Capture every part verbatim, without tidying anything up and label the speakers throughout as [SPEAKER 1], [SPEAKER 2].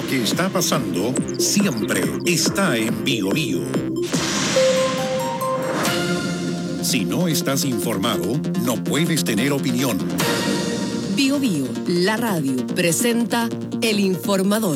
[SPEAKER 1] Lo que está pasando siempre está en Bio Bio. Si no estás informado, no puedes tener opinión.
[SPEAKER 2] Bio Bio, la radio, presenta El Informador.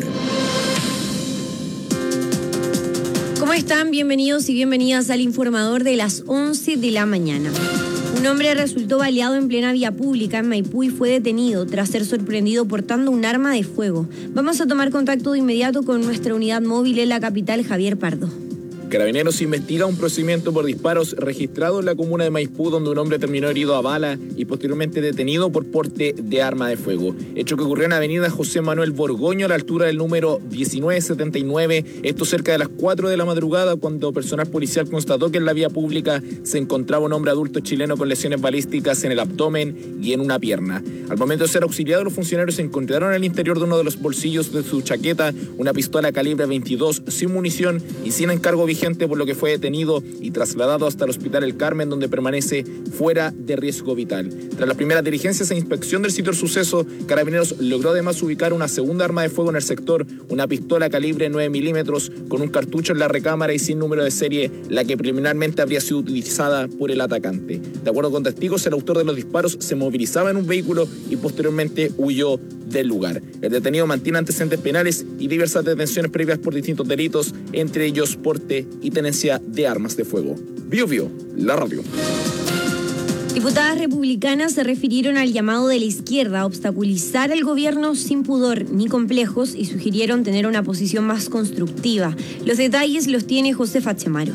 [SPEAKER 2] ¿Cómo están? Bienvenidos y bienvenidas al Informador de las once de la mañana. Un hombre resultó baleado en plena vía pública en Maipú y fue detenido tras ser sorprendido portando un arma de fuego. Vamos a tomar contacto de inmediato con nuestra unidad móvil en la capital, Javier Pardo.
[SPEAKER 3] Carabineros investiga un procedimiento por disparos registrado en la comuna de Maipú, donde un hombre terminó herido a bala y posteriormente detenido por porte de arma de fuego. Hecho que ocurrió en la avenida José Manuel Borgoño, a la altura del número diecinueve setenta y nueve, esto cerca de las cuatro de la madrugada, cuando personal policial constató que en la vía pública se encontraba un hombre adulto chileno con lesiones balísticas en el abdomen y en una pierna. Al momento de ser auxiliado, los funcionarios encontraron en el interior de uno de los bolsillos de su chaqueta una pistola calibre veintidós sin munición y sin encargo vigente, por lo que fue detenido y trasladado hasta el Hospital El Carmen, donde permanece fuera de riesgo vital. Tras las primeras diligencias e inspección del sitio del suceso, Carabineros logró además ubicar una segunda arma de fuego en el sector, una pistola calibre nueve milímetros con un cartucho en la recámara y sin número de serie, la que preliminarmente habría sido utilizada por el atacante. De acuerdo con testigos, el autor de los disparos se movilizaba en un vehículo y posteriormente huyó del lugar. El detenido mantiene antecedentes penales y diversas detenciones previas por distintos delitos, entre ellos porte y tenencia de armas de fuego. Bio Bio, la radio.
[SPEAKER 2] Diputadas republicanas se refirieron al llamado de la izquierda a obstaculizar el gobierno sin pudor ni complejos y sugirieron tener una posición más constructiva. Los detalles los tiene Josefa Chamaro.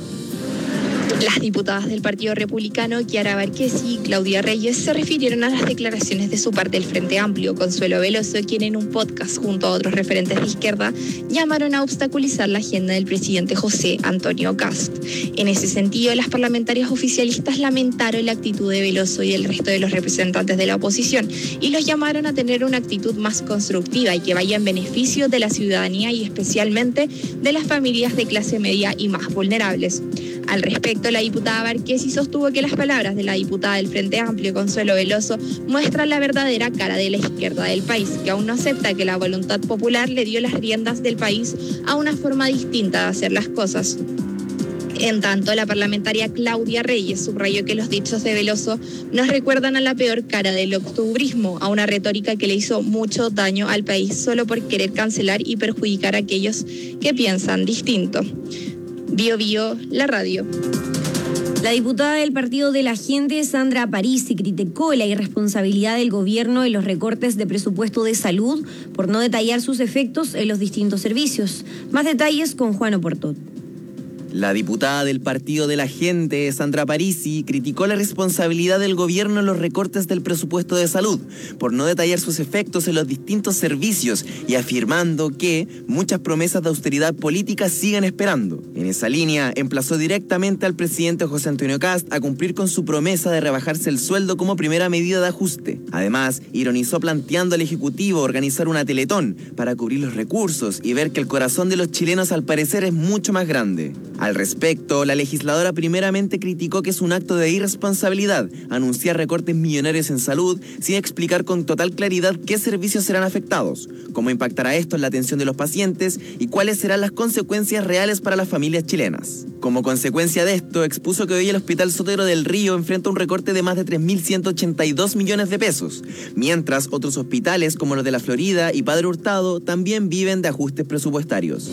[SPEAKER 4] Las diputadas del Partido Republicano, Chiara Barquesi y Claudia Reyes, se refirieron a las declaraciones de su parte del Frente Amplio, Consuelo Veloso, quien en un podcast junto a otros referentes de izquierda llamaron a obstaculizar la agenda del presidente José Antonio Kast. En ese sentido, las parlamentarias oficialistas lamentaron la actitud de Veloso y el resto de los representantes de la oposición y los llamaron a tener una actitud más constructiva y que vaya en beneficio de la ciudadanía y especialmente de las familias de clase media y más vulnerables. Al respecto, la diputada Barquesi sostuvo que las palabras de la diputada del Frente Amplio, Consuelo Veloso, muestran la verdadera cara de la izquierda del país, que aún no acepta que la voluntad popular le dio las riendas del país a una forma distinta de hacer las cosas. En tanto, la parlamentaria Claudia Reyes subrayó que los dichos de Veloso nos recuerdan a la peor cara del octubrismo, a una retórica que le hizo mucho daño al país solo por querer cancelar y perjudicar a aquellos que piensan distinto. Bio Bio, la radio.
[SPEAKER 2] La diputada del Partido de la Gente, Sandra Parisi, criticó la irresponsabilidad del gobierno en los recortes de presupuesto de salud por no detallar sus efectos en los distintos servicios. Más detalles con Juan Oportot.
[SPEAKER 5] La diputada del Partido de la Gente, Sandra Parisi, criticó la responsabilidad del gobierno en los recortes del presupuesto de salud, por no detallar sus efectos en los distintos servicios y afirmando que muchas promesas de austeridad política siguen esperando. En esa línea, emplazó directamente al presidente José Antonio Kast a cumplir con su promesa de rebajarse el sueldo como primera medida de ajuste. Además, ironizó planteando al Ejecutivo organizar una teletón para cubrir los recursos y ver que el corazón de los chilenos al parecer es mucho más grande. Al respecto, la legisladora primeramente criticó que es un acto de irresponsabilidad anunciar recortes millonarios en salud sin explicar con total claridad qué servicios serán afectados, cómo impactará esto en la atención de los pacientes y cuáles serán las consecuencias reales para las familias chilenas. Como consecuencia de esto, expuso que hoy el Hospital Sotero del Río enfrenta un recorte de más de tres mil ciento ochenta y dos millones de pesos, mientras otros hospitales como los de La Florida y Padre Hurtado también viven de ajustes presupuestarios.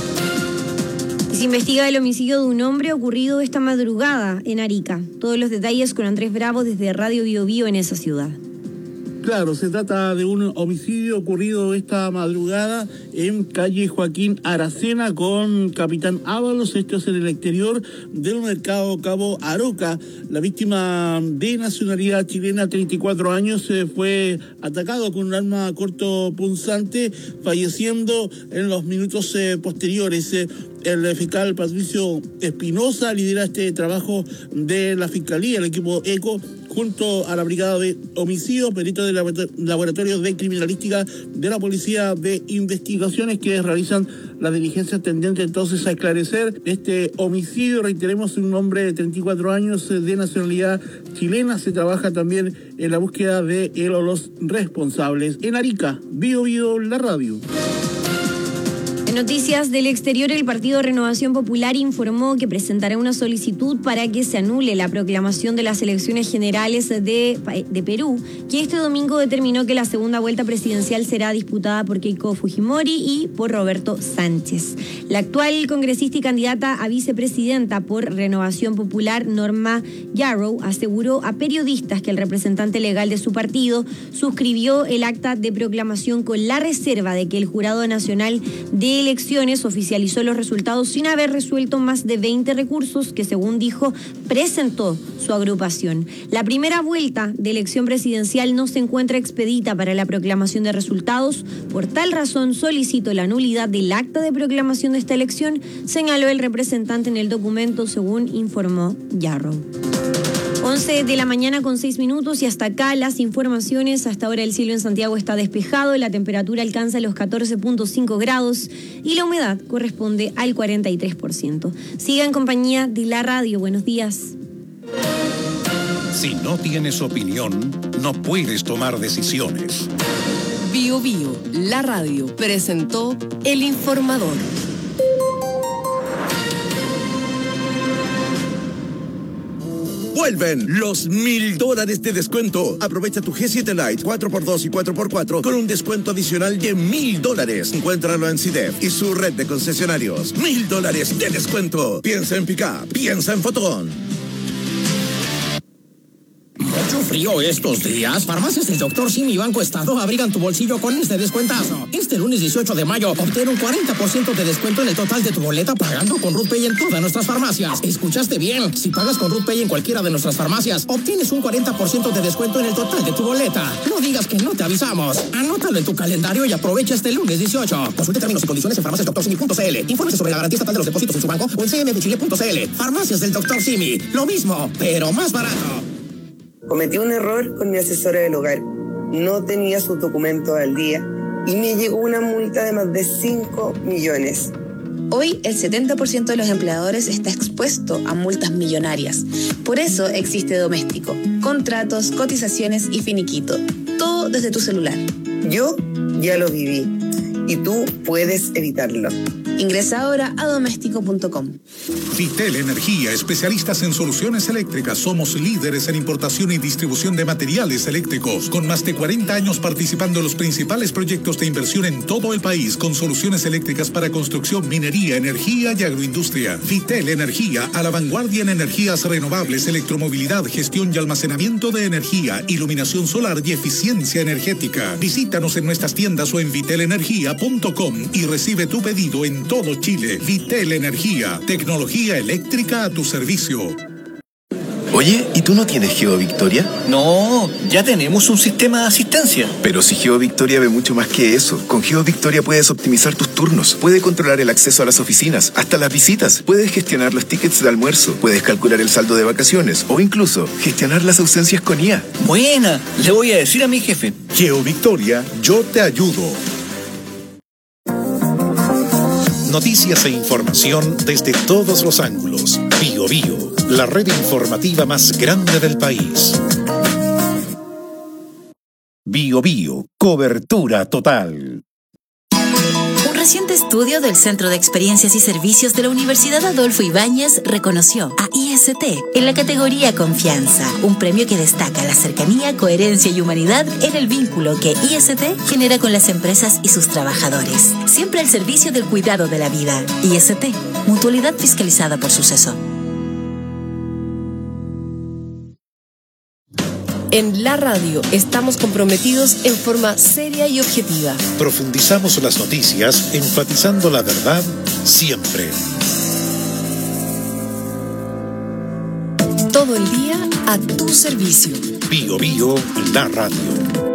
[SPEAKER 2] Se investiga el homicidio de un hombre ocurrido esta madrugada en Arica. Todos los detalles con Andrés Bravo desde Radio Bio Bio en esa ciudad.
[SPEAKER 6] Claro, se trata de un homicidio ocurrido esta madrugada en calle Joaquín Aracena con Capitán Ábalos. Esto es en el exterior del mercado Cabo Aroca. La víctima de nacionalidad chilena, treinta y cuatro años, fue atacado con un arma cortopunzante, falleciendo en los minutos posteriores. El fiscal Patricio Espinosa lidera este trabajo de la Fiscalía, el equipo ECO, junto a la Brigada de Homicidios, peritos del Laboratorio de Criminalística de la Policía de Investigaciones, que realizan las diligencias tendentes entonces a esclarecer este homicidio. Reiteremos, un hombre de treinta y cuatro años de nacionalidad chilena. Se trabaja también en la búsqueda de los responsables. En Arica, Bio Bio, la radio.
[SPEAKER 2] En noticias del exterior, el Partido Renovación Popular informó que presentará una solicitud para que se anule la proclamación de las elecciones generales de, de Perú, que este domingo determinó que la segunda vuelta presidencial será disputada por Keiko Fujimori y por Roberto Sánchez. La actual congresista y candidata a vicepresidenta por Renovación Popular, Norma Yarrow, aseguró a periodistas que el representante legal de su partido suscribió el acta de proclamación con la reserva de que el Jurado Nacional de Elecciones oficializó los resultados sin haber resuelto más de veinte recursos que, según dijo, presentó su agrupación. La primera vuelta de elección presidencial no se encuentra expedita para la proclamación de resultados. Por tal razón, solicito la nulidad del acta de proclamación de esta elección, señaló el representante en el documento, según informó Yarrow. once de la mañana con seis minutos y hasta acá las informaciones. Hasta ahora el cielo en Santiago está despejado, la temperatura alcanza los catorce punto cinco grados y la humedad corresponde al cuarenta y tres por ciento. Siga en compañía de la radio. Buenos días.
[SPEAKER 1] Si no tienes opinión, no puedes tomar decisiones.
[SPEAKER 7] Bio Bio, la radio, presentó El Informador.
[SPEAKER 8] Vuelven los mil dólares de descuento. Aprovecha tu G siete Lite cuatro por dos y cuatro por cuatro con un descuento adicional de mil dólares. Encuéntralo en C I D E F y su red de concesionarios. Mil dólares de descuento. Piensa en Pickup, piensa en Fotón.
[SPEAKER 9] Mucho frío estos días. Farmacias del doctor Simi y Banco Estado abrigan tu bolsillo con este descuentazo. Este lunes dieciocho de mayo obtén un cuarenta por ciento de descuento en el total de tu boleta pagando con RuthPay en todas nuestras farmacias. ¿Escuchaste bien? Si pagas con RuthPay en cualquiera de nuestras farmacias, obtienes un cuarenta por ciento de descuento en el total de tu boleta. No digas que no te avisamos. Anótalo en tu calendario y aprovecha este lunes dieciocho. Consulte términos y condiciones en farmacias doctor simi punto c l. Infórmese sobre la garantía estatal de los depósitos en su banco o en c m f chile punto c l. Farmacias del doctor Simi. Lo mismo, pero más barato.
[SPEAKER 10] Cometí un error con mi asesora del hogar. No tenía sus documentos al día y me llegó una multa de más de cinco millones.
[SPEAKER 11] Hoy el setenta por ciento de los empleadores está expuesto a multas millonarias. Por eso existe Doméstico. Contratos, cotizaciones y finiquito. Todo desde tu celular.
[SPEAKER 10] Yo ya lo viví y tú puedes evitarlo.
[SPEAKER 11] Ingresa ahora a doméstico punto com.
[SPEAKER 1] Vitel Energía, especialistas en soluciones eléctricas. Somos líderes en importación y distribución de materiales eléctricos, con más de cuarenta años participando en los principales proyectos de inversión en todo el país, con soluciones eléctricas para construcción, minería, energía y agroindustria. Vitel Energía, a la vanguardia en energías renovables, electromovilidad, gestión y almacenamiento de energía, iluminación solar y eficiencia energética. Visítanos en nuestras tiendas o en vitel energía punto com y recibe tu pedido en todo Chile. Vitel Energía, tecnología eléctrica a tu servicio.
[SPEAKER 12] Oye, ¿y tú no tienes GeoVictoria?
[SPEAKER 13] No, ya tenemos un sistema de asistencia.
[SPEAKER 12] Pero si GeoVictoria ve mucho más que eso. Con GeoVictoria puedes optimizar tus turnos, puedes controlar el acceso a las oficinas, hasta las visitas, puedes gestionar los tickets de almuerzo, puedes calcular el saldo de vacaciones o incluso gestionar las ausencias con I A.
[SPEAKER 13] Buena, le voy a decir a mi jefe.
[SPEAKER 1] GeoVictoria, yo te ayudo. Noticias e información desde todos los ángulos. Bio Bio, la red informativa más grande del país. Bio Bio, cobertura total.
[SPEAKER 14] Un reciente estudio del Centro de Experiencias y Servicios de la Universidad Adolfo Ibáñez reconoció a I S T en la categoría Confianza, un premio que destaca la cercanía, coherencia y humanidad en el vínculo que I S T genera con las empresas y sus trabajadores, siempre al servicio del cuidado de la vida. I S T, mutualidad fiscalizada por Suceso.
[SPEAKER 7] En la radio estamos comprometidos en forma seria y objetiva.
[SPEAKER 1] Profundizamos las noticias, enfatizando la verdad siempre.
[SPEAKER 7] Todo el día a tu servicio.
[SPEAKER 1] Bio Bio, la radio.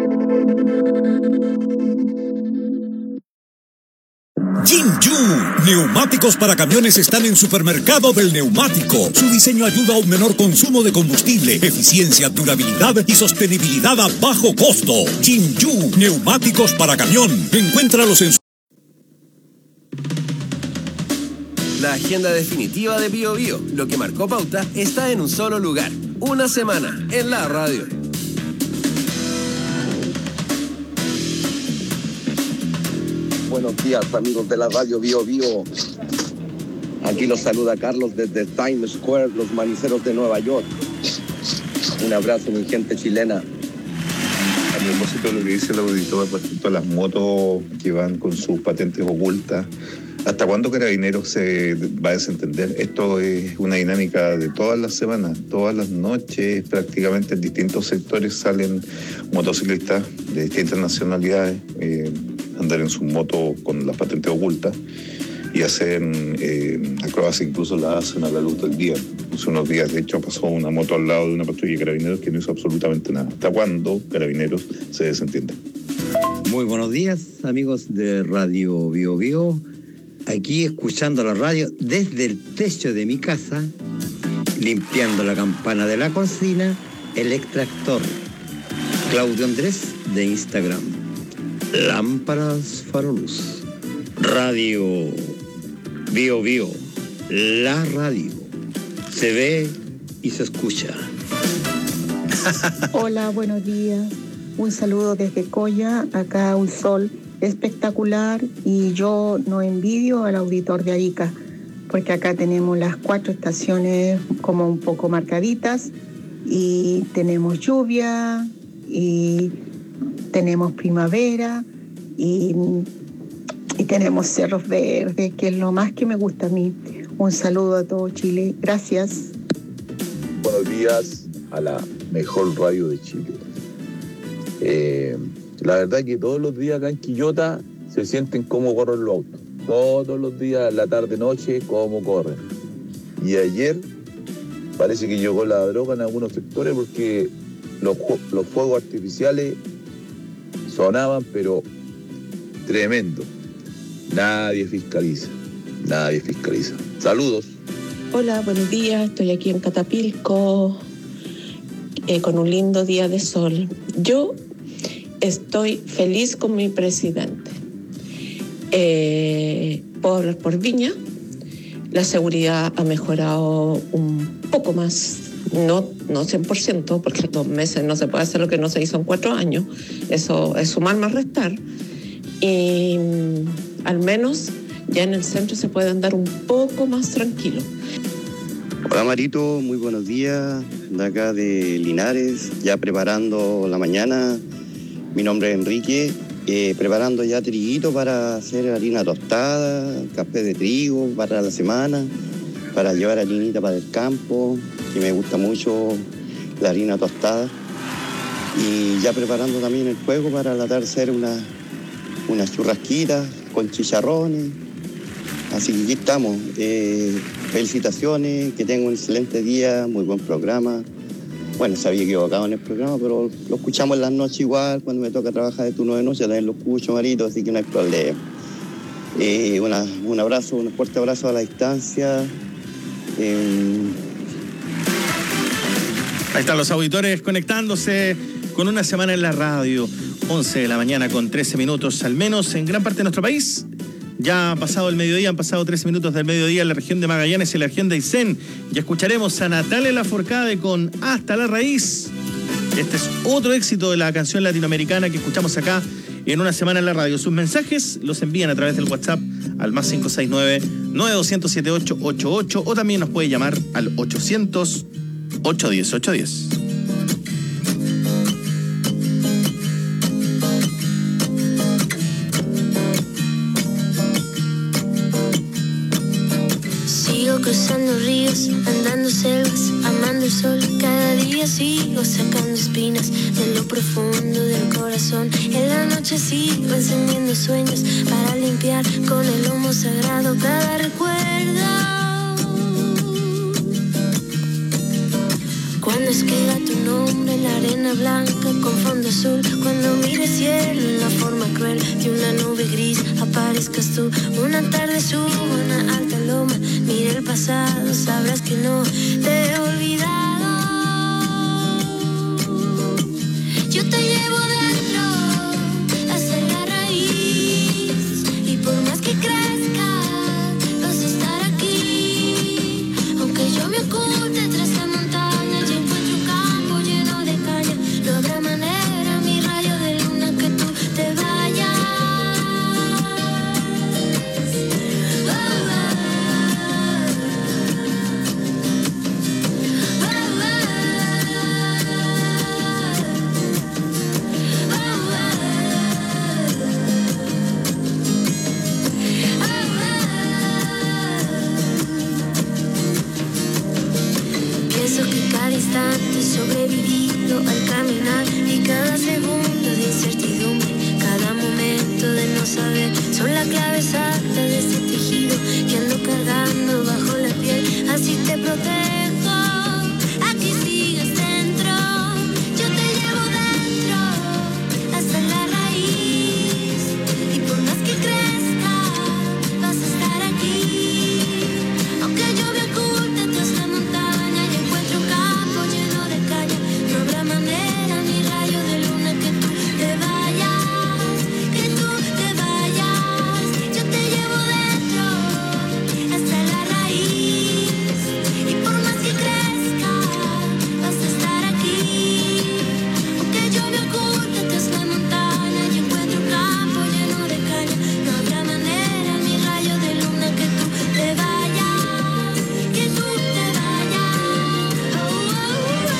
[SPEAKER 15] Jinju, neumáticos para camiones están en Supermercado del Neumático. Su diseño ayuda a un menor consumo de combustible, eficiencia, durabilidad y sostenibilidad a bajo costo. Jinju, neumáticos para camión. Encuéntralos en su...
[SPEAKER 5] La agenda definitiva de Bio Bio, lo que marcó pauta, está en un solo lugar. Una semana en la radio.
[SPEAKER 16] buenos días, amigos de la radio Bio Bio. Aquí los saluda Carlos desde Times Square, los maniceros de Nueva York. Un abrazo, mi gente chilena.
[SPEAKER 17] A propósito de lo que dice el auditor respecto a las motos que van con sus patentes ocultas, ¿hasta cuándo Carabineros se va a desentender? Esto es una dinámica de todas las semanas, todas las noches, prácticamente en distintos sectores salen motociclistas de distintas nacionalidades, eh, andar en su moto con las patentes ocultas y hacen eh, acrobacias, incluso la hacen a la luz del día. Hace unos días, de hecho, pasó una moto al lado de una patrulla de Carabineros que no hizo absolutamente nada. ¿Hasta cuándo Carabineros se desentiende?
[SPEAKER 18] Muy buenos días, amigos de Radio Bio Bio. Aquí escuchando la radio desde el techo de mi casa, limpiando la campana de la cocina, el extractor. Claudio Andrés de Instagram. Lámparas Faroluz. Radio Bio Bio. La radio. Se ve y se escucha.
[SPEAKER 19] Hola, buenos días. Un saludo desde Coya, acá un sol espectacular y yo no envidio al auditor de Arica porque acá tenemos las cuatro estaciones como un poco marcaditas y tenemos lluvia y tenemos primavera y, y tenemos cerros verdes, que es lo más que me gusta a mí. Un saludo a todo Chile. Gracias.
[SPEAKER 20] Buenos días a la mejor radio de Chile. Eh, La verdad que todos los días acá en Quillota se sienten cómo corren los autos. Todos los días, la tarde, noche, cómo corren. Y ayer parece que llegó la droga en algunos sectores porque los, los fuegos artificiales sonaban, pero tremendo. Nadie fiscaliza, nadie fiscaliza. Saludos.
[SPEAKER 21] Hola, buenos días. Estoy aquí en Catapilco eh, con un lindo día de sol. Yo estoy feliz con mi presidente. Eh, puedo hablar por Viña. La seguridad ha mejorado un poco más, no, no cien por ciento, porque en dos meses no se puede hacer lo que no se hizo en cuatro años. Eso es sumar más restar. Y al menos ya en el centro se puede andar un poco más tranquilo.
[SPEAKER 22] Hola Marito, muy buenos días. De acá de Linares, ya preparando la mañana. Mi nombre es Enrique, eh, preparando ya triguito para hacer harina tostada, café de trigo para la semana, para llevar harinita para el campo, que me gusta mucho la harina tostada. Y ya preparando también el fuego para la tarde hacer una, unas churrasquitas con chicharrones. Así que aquí estamos. Eh, felicitaciones, que tengan un excelente día, muy buen programa. Bueno, se había equivocado en el programa, pero lo escuchamos en las noches igual. Cuando me toca trabajar de turno de noche, también lo escucho, Marito, así que no hay problema. Eh, una, un abrazo, un fuerte abrazo a la distancia. Eh...
[SPEAKER 23] Ahí están los auditores conectándose con una semana en la radio. once de la mañana con trece minutos, al menos en gran parte de nuestro país. Ya ha pasado el mediodía, han pasado trece minutos del mediodía en la región de Magallanes y en la región de Aysén. Ya escucharemos a Natalia Lafourcade con Hasta la Raíz. Este es otro éxito de la canción latinoamericana que escuchamos acá en una semana en la radio. Sus mensajes los envían a través del WhatsApp al más cinco seis nueve, nueve dos cero siete ocho ocho ocho o también nos puede llamar al ochocientos, ochocientos diez, ochocientos diez.
[SPEAKER 24] Cruzando ríos, andando selvas, amando el sol. Cada día sigo sacando espinas de lo profundo del corazón. En la noche sigo encendiendo sueños para limpiar con el humo sagrado cada recuerdo. Cuando escriba tu nombre en la arena blanca con fondo azul, cuando mire el cielo en la forma cruel de una nube gris, aparezcas tú. Una tarde subo a una alta loma, mire el pasado, sabrás que no te he olvidado. Yo te llevo dentro hacia la raíz y por más que crezca vas a estar aquí. Aunque yo me oculte tras la montaña y encuentro un campo lleno de caña, no habrá manera, mi rayo de luna, que tú te vayas. son la clave exacta de ese tejido que ando cargando bajo la piel. Así te protejo, aquí sigues dentro. Yo te llevo dentro hasta la raíz. Y por más que crezca, vas a estar aquí. Aunque yo me oculte tras la montaña y encuentre un campo lleno de caña, no habrá manera ni rayo de luna que tú te vayas, que tú te vayas. Yo te llevo dentro hasta la raíz. Y por más que crezca, vas a estar aquí. Aunque yo me oculte tras la montaña y encuentre un campo lleno de caña, no habrá manera ni rayo de luna que tú te vayas, que tú te vayas. Oh, oh, oh.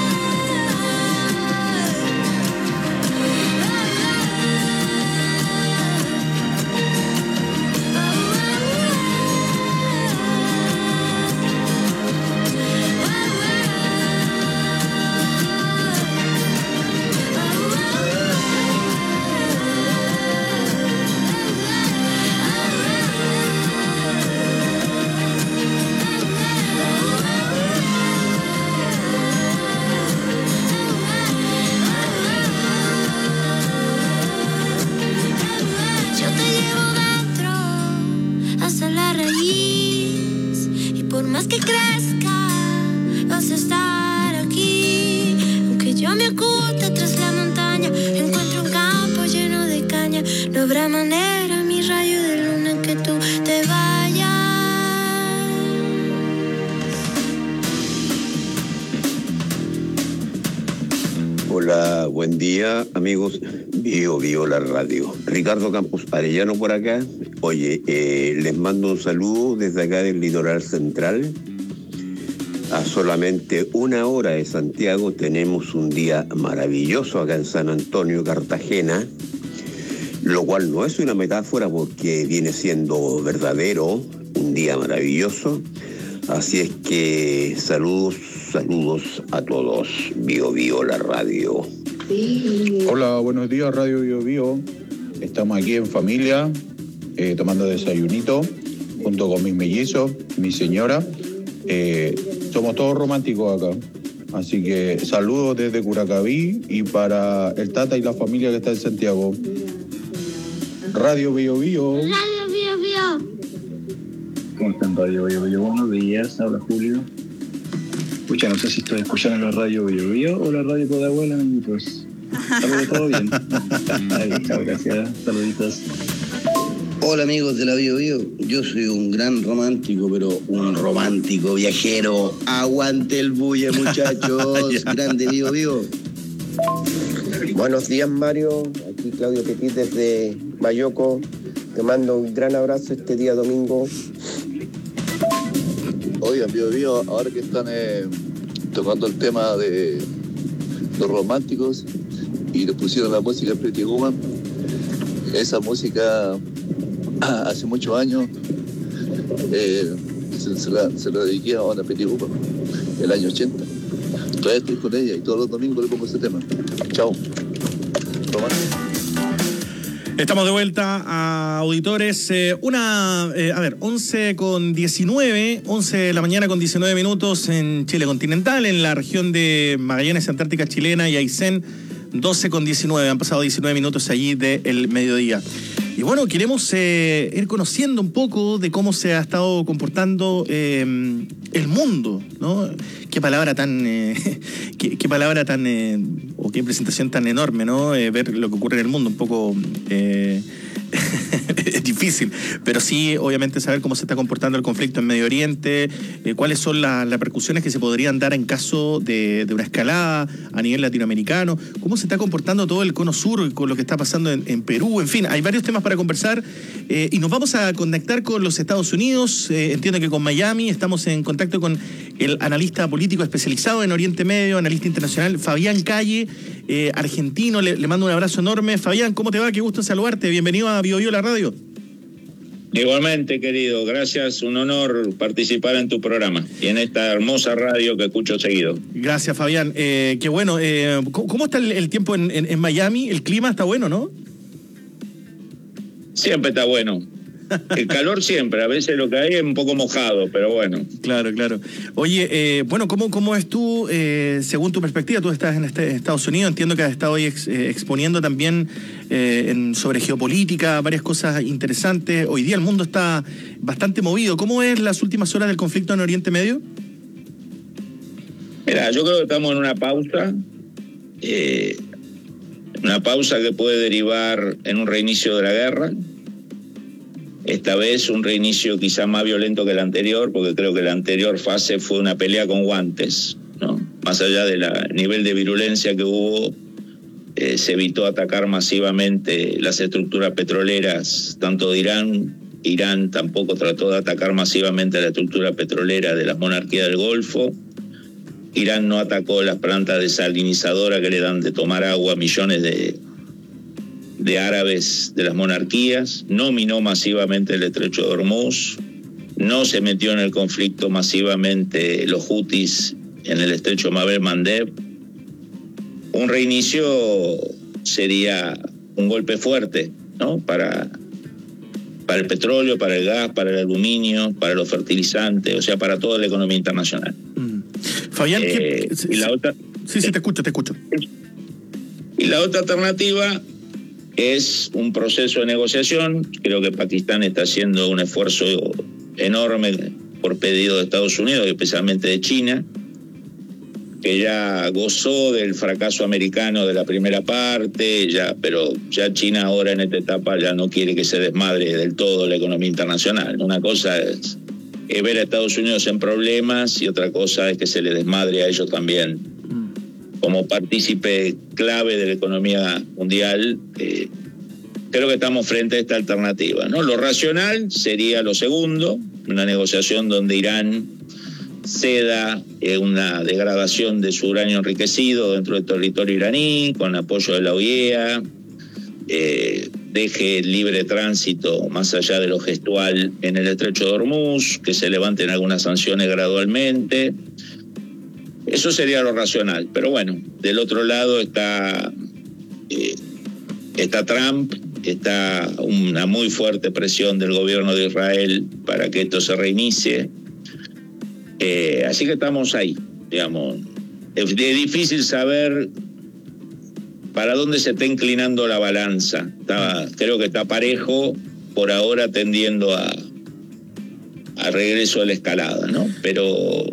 [SPEAKER 24] Yo te llevo dentro hasta la raíz. Y por más que crezca, vas a estar aquí. Aunque yo me oculte tras la montaña, encuentro un campo lleno de caña, no habrá manera, mi rayo de luna, que tú te vayas.
[SPEAKER 22] Hola, buen día, amigos. Bio Bio la radio. Ricardo Campos Arellano por acá. Oye, eh, les mando un saludo desde acá del litoral central. A solamente una hora de Santiago tenemos un día maravilloso acá en San Antonio, Cartagena, lo cual no es una metáfora porque viene siendo verdadero, un día maravilloso. Así es que saludos, saludos a todos. Bio Bio la radio.
[SPEAKER 2] Hola, buenos días, Radio Bio Bio. Estamos aquí en familia, eh, tomando desayunito, junto con mis mellizos, mi señora. Eh, somos todos románticos acá. Así que saludos desde Curacaví y para el Tata y la familia que está en Santiago. Radio Bio Bio.
[SPEAKER 24] Radio Bio Bio.
[SPEAKER 3] ¿Cómo están, Radio Bio Bio? Buenos días, habla Julio. Escucha, no sé si estoy escuchando la Radio Bio Bio o la Radio Codahuela, amiguitos. Saludos, todo bien. Ay, chao, gracias. Saluditos.
[SPEAKER 4] Hola amigos de la Bio Bio, yo soy un gran romántico, pero un romántico viajero. Aguante el bulle, muchachos. Grande Bio Bio.
[SPEAKER 6] Buenos días, Mario. Aquí Claudio Petit desde Mayoco. Te mando un gran abrazo este día domingo.
[SPEAKER 25] Oigan, Bio Bio, ahora que están eh, tocando el tema de los románticos y le pusieron la música Pretty Woman, esa música hace muchos años eh, se, se, la, se la dediqué a una Pretty Woman, el año ochenta. Todavía estoy con ella y todos los domingos le pongo ese tema. Chao. Romántico.
[SPEAKER 23] Estamos de vuelta a auditores. Eh, una, eh, a ver, once con diecinueve, once de la mañana con diecinueve minutos en Chile continental, en la región de Magallanes, Antártica Chilena y Aysén, doce con diecinueve. Han pasado diecinueve minutos allí del mediodía. Y bueno, queremos eh, ir conociendo un poco de cómo se ha estado comportando eh, el mundo, ¿no? Qué palabra tan, eh, qué, qué palabra tan, eh, o qué presentación tan enorme, ¿no? Eh, ver lo que ocurre en el mundo, un poco eh, es difícil, pero sí, obviamente, saber cómo se está comportando el conflicto en Medio Oriente, eh, cuáles son la, las repercusiones que se podrían dar en caso de, de una escalada a nivel latinoamericano, cómo se está comportando todo el cono sur con lo que está pasando en, en Perú, en fin, hay varios temas para conversar eh, y nos vamos a conectar con los Estados Unidos, eh, entiendo que con Miami, estamos en contacto con el analista político especializado en Oriente Medio, analista internacional, Fabián Calle, eh, argentino, le, le mando un abrazo enorme. Fabián, ¿cómo te va? Qué gusto saludarte, bienvenido a Bio Bio la radio.
[SPEAKER 26] Igualmente, querido, gracias, un honor participar en tu programa y en esta hermosa radio que escucho seguido.
[SPEAKER 23] Gracias, Fabián. Eh, qué bueno. Eh, ¿Cómo está el, el tiempo en, en, en Miami? El clima está bueno, ¿no?
[SPEAKER 26] Siempre está bueno. El calor siempre, a veces lo que hay es un poco mojado, pero bueno.
[SPEAKER 23] Claro, claro. Oye, eh, bueno, ¿cómo, cómo es tú, eh, según tu perspectiva? Tú estás en este, Estados Unidos, entiendo que has estado hoy ex, eh, exponiendo también eh, en, sobre geopolítica, varias cosas interesantes. Hoy día el mundo está bastante movido. ¿Cómo es las últimas horas del conflicto en Oriente Medio?
[SPEAKER 26] Mira, yo creo que estamos en una pausa, eh, una pausa que puede derivar en un reinicio de la guerra. Esta vez un reinicio quizá más violento que el anterior, porque creo que la anterior fase fue una pelea con guantes, ¿no? Más allá del nivel de virulencia que hubo, eh, se evitó atacar masivamente las estructuras petroleras, tanto de Irán. Irán tampoco trató de atacar masivamente la estructura petrolera de las monarquías del Golfo. Irán no atacó las plantas desalinizadoras que le dan de tomar agua a millones de de árabes de las monarquías, no minó masivamente el estrecho de Hormuz, no se metió en el conflicto masivamente los hutis en el estrecho Mabel Mandeb. Un reinicio sería un golpe fuerte, ¿no? Para, para el petróleo, para el gas, para el aluminio, para los fertilizantes, o sea, para toda la economía internacional.
[SPEAKER 23] Mm. Fabián,
[SPEAKER 26] eh,
[SPEAKER 23] ¿qué?
[SPEAKER 26] y la otra,
[SPEAKER 23] sí, sí, te escucho, te escucho.
[SPEAKER 26] Y la otra alternativa es un proceso de negociación. Creo que Pakistán está haciendo un esfuerzo enorme por pedido de Estados Unidos, especialmente de China, que ya gozó del fracaso americano de la primera parte, ya, pero ya China ahora en esta etapa ya no quiere que se desmadre del todo la economía internacional. Una cosa es, es ver a Estados Unidos en problemas y otra cosa es que se le desmadre a ellos también. Como partícipe clave de la economía mundial, eh, creo que estamos frente a esta alternativa, ¿no? Lo racional sería lo segundo, una negociación donde Irán ceda eh, una degradación de su uranio enriquecido dentro del territorio iraní, con apoyo de la O I E A, eh, deje libre tránsito más allá de lo gestual en el estrecho de Hormuz, que se levanten algunas sanciones gradualmente. Eso sería lo racional, pero bueno, del otro lado está, eh, está Trump, está una muy fuerte presión del gobierno de Israel para que esto se reinicie. Eh, así que estamos ahí, digamos. Es, es difícil saber para dónde se está inclinando la balanza. Está, creo que está parejo, por ahora tendiendo a, a regreso de la escalada, ¿no? Pero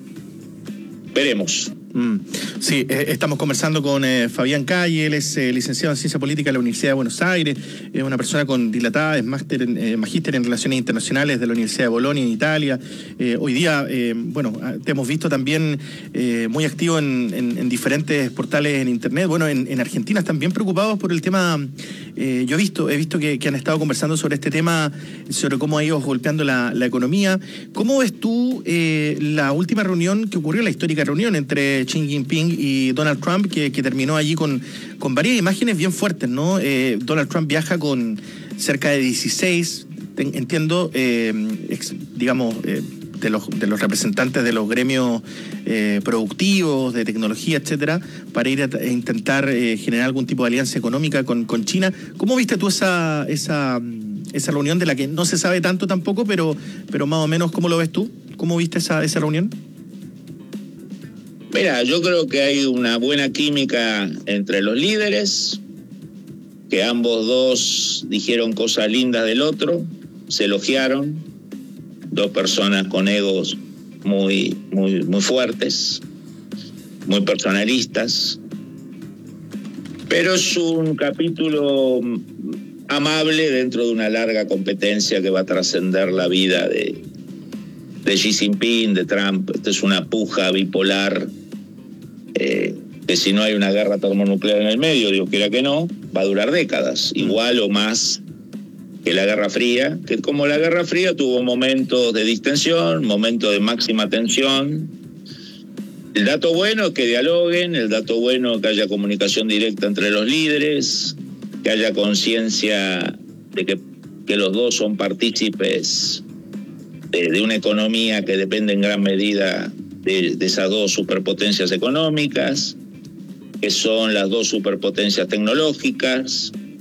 [SPEAKER 26] veremos.
[SPEAKER 23] Mm. Sí, eh, estamos conversando con eh, Fabián Calle, él es eh, licenciado en Ciencia Política de la Universidad de Buenos Aires, es eh, una persona con dilatada, es máster en, eh, magíster en Relaciones Internacionales de la Universidad de Bolonia en Italia. Eh, hoy día, eh, bueno, te hemos visto también eh, muy activo en, en, en diferentes portales en Internet. Bueno, en, en Argentina están bien preocupados por el tema. Eh, yo he visto, he visto que, que han estado conversando sobre este tema, sobre cómo ha ido golpeando la, la economía. ¿Cómo ves tú eh, la última reunión que ocurrió, la histórica reunión entre Xi Jinping y Donald Trump, que, que terminó allí con, con varias imágenes bien fuertes, ¿no? Eh, Donald Trump viaja con cerca de dieciséis, ten, entiendo, eh, ex, digamos, eh, de los, de los representantes de los gremios eh, productivos, de tecnología, etcétera, para ir a, a intentar eh, generar algún tipo de alianza económica con, con China. ¿Cómo viste tú esa, esa, esa reunión de la que no se sabe tanto tampoco, pero, pero más o menos, ¿cómo lo ves tú? ¿Cómo viste esa, esa reunión?
[SPEAKER 26] Mira, yo creo que hay una buena química entre los líderes, que ambos dos dijeron cosas lindas del otro, se elogiaron, dos personas con egos muy, muy, muy fuertes, muy personalistas, pero es un capítulo amable dentro de una larga competencia que va a trascender la vida de, de Xi Jinping, de Trump. Esto es una puja bipolar, eh, que si no hay una guerra termonuclear en el medio, Dios quiera que no, va a durar décadas, igual o más que la Guerra Fría, que como la Guerra Fría tuvo momentos de distensión, momentos de máxima tensión. El dato bueno es que dialoguen, el dato bueno es que haya comunicación directa entre los líderes, que haya conciencia de que, que los dos son partícipes de, de una economía que depende en gran medida de, de esas dos superpotencias económicas, que son las dos superpotencias tecnológicas,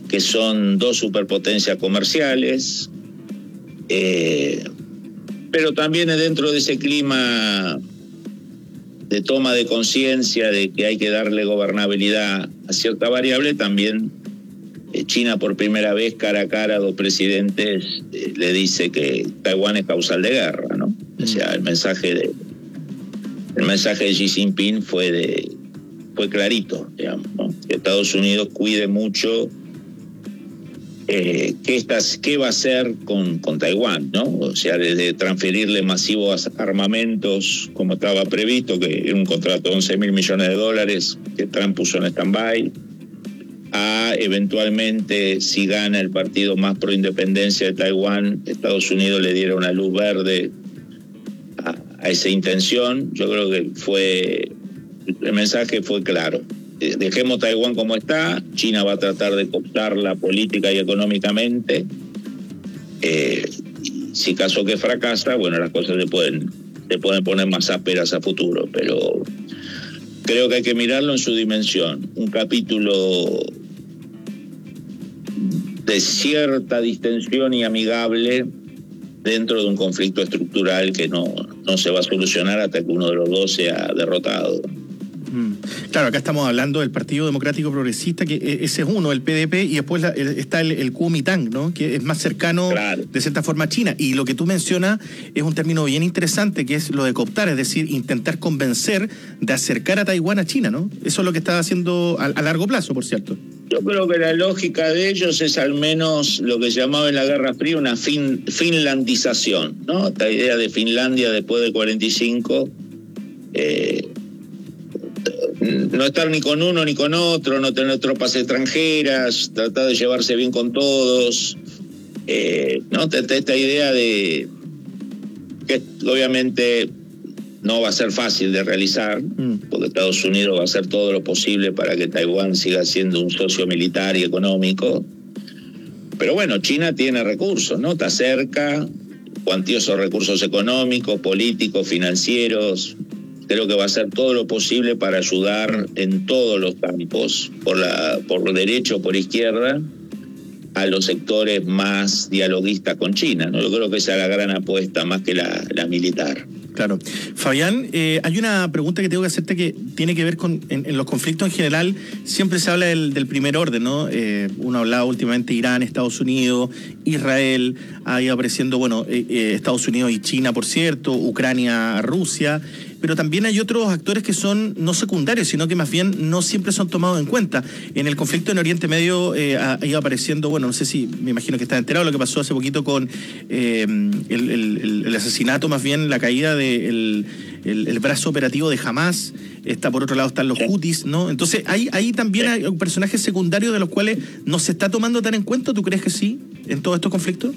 [SPEAKER 26] que son dos superpotencias comerciales, eh, pero también dentro de ese clima de toma de conciencia de que hay que darle gobernabilidad a cierta variable, también eh, China por primera vez cara a cara a dos presidentes eh, le dice que Taiwán es causal de guerra, ¿no? O sea, el mensaje de el mensaje de Xi Jinping fue de fue clarito, digamos, ¿no? Que Estados Unidos cuide mucho eh, qué, estás, qué va a hacer con, con Taiwán, ¿no? O sea, desde transferirle masivos armamentos, como estaba previsto, que era un contrato de once mil millones de dólares que Trump puso en stand-by, a eventualmente, si gana el partido más pro independencia de Taiwán, Estados Unidos le diera una luz verde a, a esa intención. Yo creo que fue el mensaje fue claro. Dejemos Taiwán como está, China va a tratar de cooptarla política y económicamente. Eh, si caso que fracasa, bueno, las cosas se pueden, se pueden poner más ásperas a futuro, pero creo que hay que mirarlo en su dimensión. Un capítulo de cierta distensión y amigable dentro de un conflicto estructural que no, no se va a solucionar hasta que uno de los dos sea derrotado.
[SPEAKER 23] Claro, acá estamos hablando del Partido Democrático Progresista, que ese es uno, el P D P, y después la, el, está el, el Kuomintang, ¿no? Que es más cercano, claro, de cierta forma a China. Y lo que tú mencionas es un término bien interesante, que es lo de cooptar, es decir, intentar convencer de acercar a Taiwán a China, ¿no? Eso es lo que está haciendo a, a largo plazo, por cierto.
[SPEAKER 26] Yo creo que la lógica de ellos es al menos lo que se llamaba en la Guerra Fría una fin, finlandización, ¿no? Esta idea de Finlandia después del cuarenta y cinco, eh, no estar ni con uno ni con otro, no tener tropas extranjeras, tratar de llevarse bien con todos, eh, ¿no? Esta idea de que obviamente no va a ser fácil de realizar, porque Estados Unidos va a hacer todo lo posible para que Taiwán siga siendo un socio militar y económico. Pero bueno, China tiene recursos, ¿no? Está cerca, cuantiosos recursos económicos, políticos, financieros. Creo que va a hacer todo lo posible para ayudar en todos los campos, por la por derecho, por izquierda, a los sectores más dialoguistas con China, ¿no? Yo creo que esa es la gran apuesta, más que la, la militar.
[SPEAKER 23] Claro. Fabián, eh, hay una pregunta que tengo que hacerte que tiene que ver con, en, en los conflictos en general, siempre se habla del, del primer orden, ¿no? Eh, uno ha hablado últimamente Irán, Estados Unidos, Israel, ha ido apareciendo, bueno, eh, eh, Estados Unidos y China, por cierto, Ucrania, Rusia, pero también hay otros actores que son no secundarios, sino que más bien no siempre son tomados en cuenta. En el conflicto en Oriente Medio eh, ha ido apareciendo, bueno, no sé si, me imagino que está enterado lo que pasó hace poquito con eh, el, el, el asesinato, más bien la caída del de el, el brazo operativo de Hamas. Está por otro lado están los Houthis, ¿no? Entonces ahí, ahí también hay personajes secundarios de los cuales no se está tomando tan en cuenta. ¿Tú crees que sí en todos estos conflictos?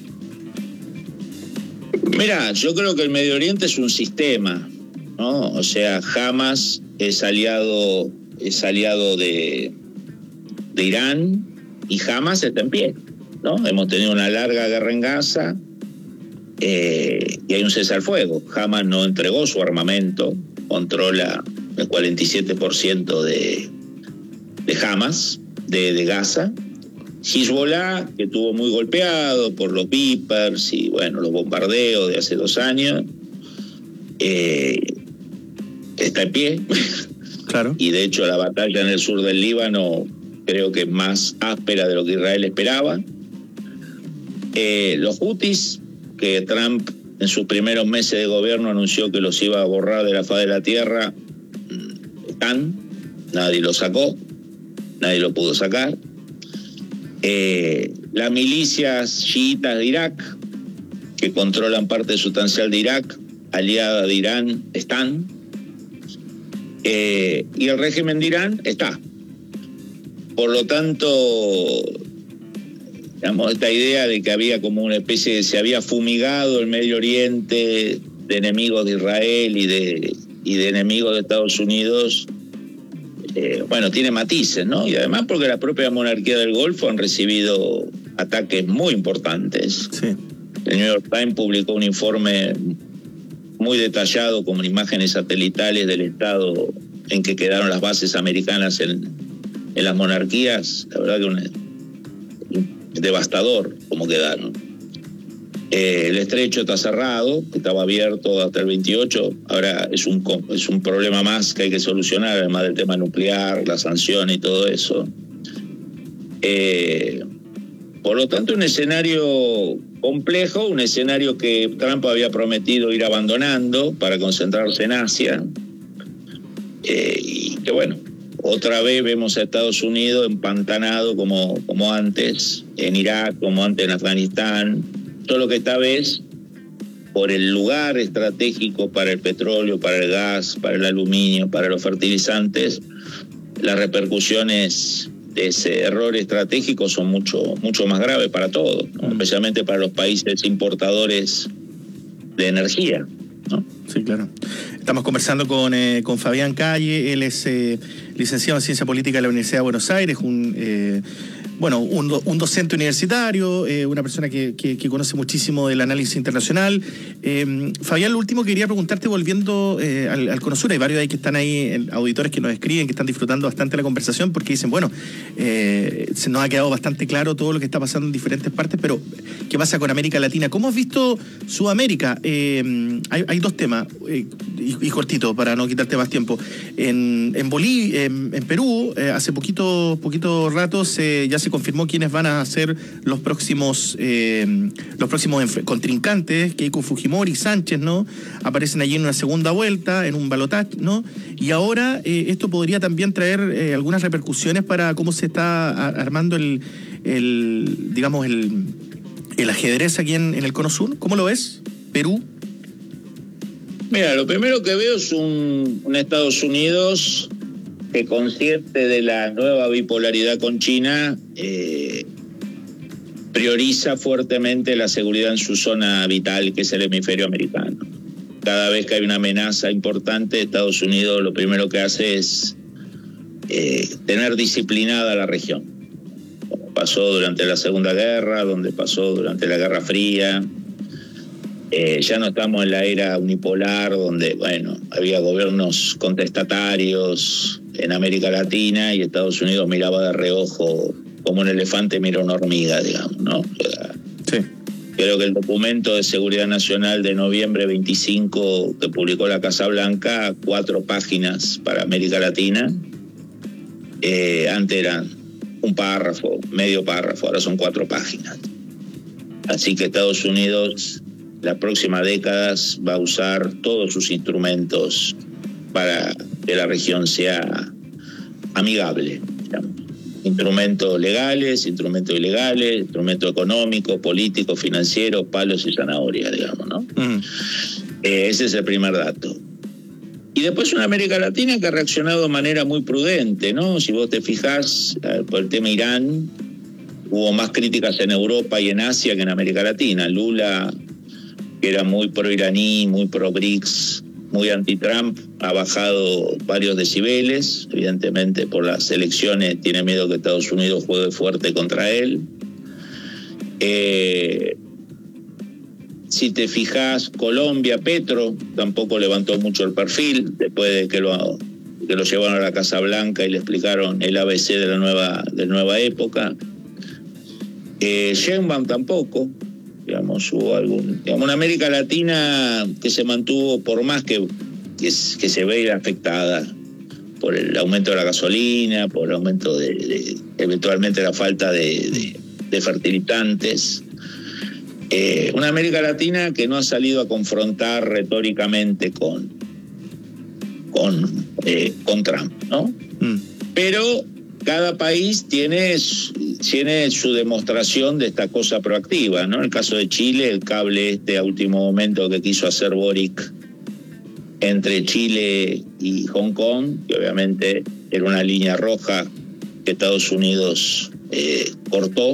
[SPEAKER 26] Mira, yo creo que el Medio Oriente es un sistema, ¿no? O sea, Hamas es aliado, es aliado de, de Irán, y Hamas está en pie, ¿no? Hemos tenido una larga guerra en Gaza, eh, y hay un cese al fuego. Hamas no entregó su armamento, controla el cuarenta y siete por ciento de, de Hamas, de, de Gaza. Hezbollah, que estuvo muy golpeado por los Vipers y bueno, los bombardeos de hace dos años, eh, está en pie.
[SPEAKER 23] Claro.
[SPEAKER 26] Y de hecho la batalla en el sur del Líbano creo que es más áspera de lo que Israel esperaba. Eh, los Houthis, que Trump en sus primeros meses de gobierno anunció que los iba a borrar de la faz de la tierra, están, nadie los sacó, nadie lo pudo sacar. Eh, las milicias chiitas de Irak, que controlan parte sustancial de Irak, aliada de Irán, están. Eh, y el régimen de Irán está. Por lo tanto, digamos, esta idea de que había como una especie de, se había fumigado el Medio Oriente de enemigos de Israel y de, y de enemigos de Estados Unidos, eh, bueno, tiene matices, ¿no? Y además porque la propia monarquía del Golfo han recibido ataques muy importantes.
[SPEAKER 23] Sí.
[SPEAKER 26] El New York Times publicó un informe muy detallado con imágenes satelitales del estado en que quedaron las bases americanas en, en las monarquías. La verdad que una, devastador como quedaron. Eh, el estrecho está cerrado, estaba abierto hasta el veintiocho, ahora es un, es un problema más que hay que solucionar, además del tema nuclear, la sanción y todo eso. Eh, por lo tanto, un escenario complejo, un escenario que Trump había prometido ir abandonando para concentrarse en Asia, eh, y que bueno, otra vez vemos a Estados Unidos empantanado como, como antes, en Irak, como antes en Afganistán, solo que esta vez, por el lugar estratégico para el petróleo, para el gas, para el aluminio, para los fertilizantes, las repercusiones de ese error estratégico son mucho, mucho más graves para todos, ¿no? Especialmente para los países importadores de energía, ¿no?
[SPEAKER 23] Sí, claro. Estamos conversando con, eh, con Fabián Calle, él es eh, licenciado en Ciencia Política de la Universidad de Buenos Aires, un... Eh, Bueno, un, do, un docente universitario, eh, una persona que, que, que conoce muchísimo del análisis internacional. Eh, Fabián, lo último que quería preguntarte, volviendo eh, al, al Conosur, hay varios ahí que están ahí, auditores que nos escriben, que están disfrutando bastante la conversación, porque dicen, bueno, eh, se nos ha quedado bastante claro todo lo que está pasando en diferentes partes, pero ¿qué pasa con América Latina? ¿Cómo has visto Sudamérica? Eh, hay, hay dos temas, eh, y, y cortito, para no quitarte más tiempo. En, en Bolivia, en, en Perú, eh, hace poquito, poquito rato se, ya se confirmó quiénes van a ser los próximos eh, los próximos contrincantes. Keiko Fujimori y Sánchez, ¿no? Aparecen allí en una segunda vuelta, en un balotaje, ¿no? Y ahora eh, esto podría también traer eh, algunas repercusiones para cómo se está armando el, el digamos, el, el ajedrez aquí en, en el Cono Sur. ¿Cómo lo ves? Perú.
[SPEAKER 26] Mira, lo primero que veo es un, un Estados Unidos que, consciente de la nueva bipolaridad con China, eh, prioriza fuertemente la seguridad en su zona vital, que es el hemisferio americano. Cada vez que hay una amenaza importante, Estados Unidos lo primero que hace es eh, tener disciplinada la región, como pasó durante la Segunda Guerra, donde pasó durante la Guerra Fría. Eh, ya no estamos en la era unipolar, donde, bueno, había gobiernos contestatarios en América Latina y Estados Unidos miraba de reojo como un elefante mira una hormiga, digamos, ¿no? O sea,
[SPEAKER 23] sí.
[SPEAKER 26] Creo que el documento de seguridad nacional de noviembre veinticinco que publicó la Casa Blanca, cuatro páginas para América Latina, eh, antes eran un párrafo, medio párrafo, ahora son cuatro páginas. Así que Estados Unidos, las próximas décadas, va a usar todos sus instrumentos para que la región sea amigable, digamos. Instrumentos legales, instrumentos ilegales, instrumentos económicos, políticos, financieros, palos y zanahorias, digamos, ¿no? Uh-huh. Eh, ese es el primer dato. Y después una América Latina que ha reaccionado de manera muy prudente, ¿no? Si vos te fijás, eh, por el tema Irán, hubo más críticas en Europa y en Asia que en América Latina. Lula, que era muy pro-iraní, muy pro-BRICS, muy anti-Trump, ha bajado varios decibeles. Evidentemente, por las elecciones tiene miedo que Estados Unidos juegue fuerte contra él. Eh, si te fijas, Colombia, Petro tampoco levantó mucho el perfil después de que lo, que lo llevaron a la Casa Blanca y le explicaron el A B C de la nueva, de la nueva época. Eh, Sheinbaum tampoco. Digamos, hubo algún, digamos, una América Latina que se mantuvo, por más que, que, que se ve afectada por el aumento de la gasolina, por el aumento de, de eventualmente la falta de, de, de fertilizantes. Eh, una América Latina que no ha salido a confrontar retóricamente con, con, eh, con Trump, ¿no? Mm. Pero cada país tiene, tiene su demostración de esta cosa proactiva, ¿no? En el caso de Chile, el cable este a último momento que quiso hacer Boric entre Chile y Hong Kong, que obviamente era una línea roja que Estados Unidos eh, cortó.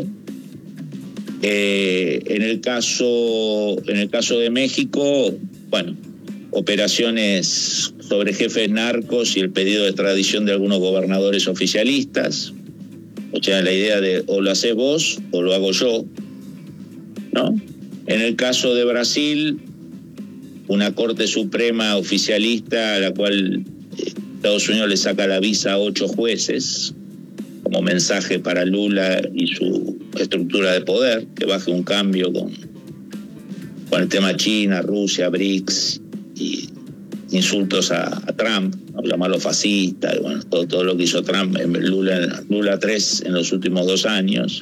[SPEAKER 26] Eh, en el caso, en el caso de México, bueno, operaciones sobre jefes narcos y el pedido de extradición de algunos gobernadores oficialistas. O sea, la idea de o lo haces vos o lo hago yo, ¿no? En el caso de Brasil, una Corte Suprema oficialista a la cual Estados Unidos le saca la visa a ocho jueces, como como mensaje para Lula y su estructura de poder, que baje un cambio con, con el tema China, Rusia, BRICS y insultos a, a Trump, ¿no? Llamarlo fascista, y bueno, todo, todo lo que hizo Trump en Lula, Lula tres en los últimos dos años.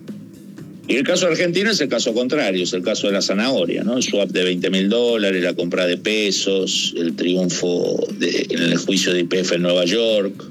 [SPEAKER 26] Y el caso de Argentina es el caso contrario, es el caso de la zanahoria, ¿no? El swap de veinte mil dólares, la compra de pesos, el triunfo de, en el juicio de Y P F en Nueva York.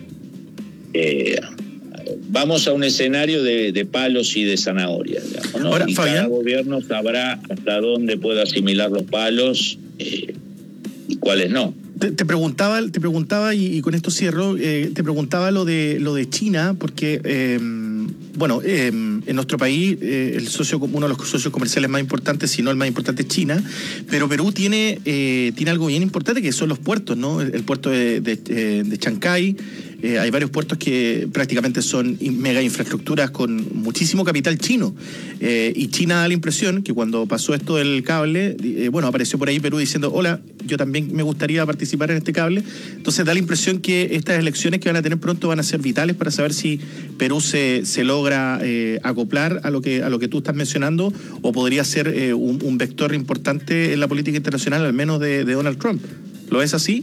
[SPEAKER 26] Eh, vamos a un escenario de, de palos y de zanahoria, digamos, ¿no?
[SPEAKER 23] Ahora,
[SPEAKER 26] y
[SPEAKER 23] Fabián,
[SPEAKER 26] cada gobierno sabrá hasta dónde puede asimilar los palos eh, y cuáles no.
[SPEAKER 23] Te, te preguntaba, te preguntaba y, y con esto cierro, eh, te preguntaba lo de lo de China, porque eh, bueno, eh, en nuestro país eh, el socio, uno de los socios comerciales más importantes, si no el más importante, es China, pero Perú tiene eh, tiene algo bien importante que son los puertos, ¿no? El, el puerto de, de, de Chancay. Eh, hay varios puertos que prácticamente son mega infraestructuras con muchísimo capital chino. Eh, y China da la impresión que cuando pasó esto del cable, eh, bueno, apareció por ahí Perú diciendo, hola, yo también me gustaría participar en este cable. Entonces da la impresión que estas elecciones que van a tener pronto van a ser vitales para saber si Perú se, se logra eh, acoplar a lo que a lo que tú estás mencionando, o podría ser eh, un, un vector importante en la política internacional, al menos de, de Donald Trump. ¿Lo ves así?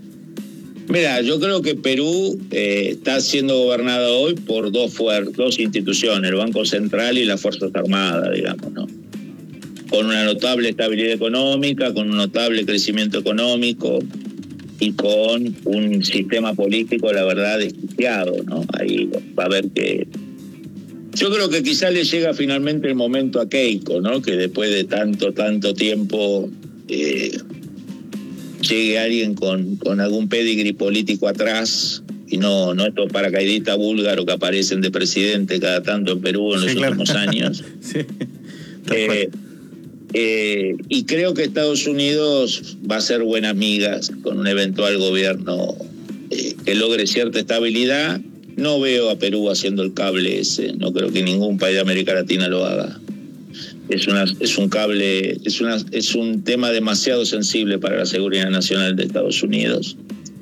[SPEAKER 26] Mira, yo creo que Perú eh, está siendo gobernado hoy por dos, fuer- dos instituciones, el Banco Central y las Fuerzas Armadas, digamos, ¿no? Con una notable estabilidad económica, con un notable crecimiento económico y con un sistema político, la verdad, desquiciado, ¿no? Ahí va a haber que... Yo creo que quizá le llega finalmente el momento a Keiko, ¿no? Que después de tanto, tanto tiempo... Eh, llegue alguien con, con algún pedigrí político atrás y no, no estos paracaidistas búlgaros que aparecen de presidente cada tanto en Perú en los sí, últimos claro. años. sí. eh, eh, y creo que Estados Unidos va a ser buena amiga con un eventual gobierno eh, que logre cierta estabilidad. No veo a Perú haciendo el cable ese, no creo que ningún país de América Latina lo haga. Es, una, es un cable, es, una, es un tema demasiado sensible para la seguridad nacional de Estados Unidos.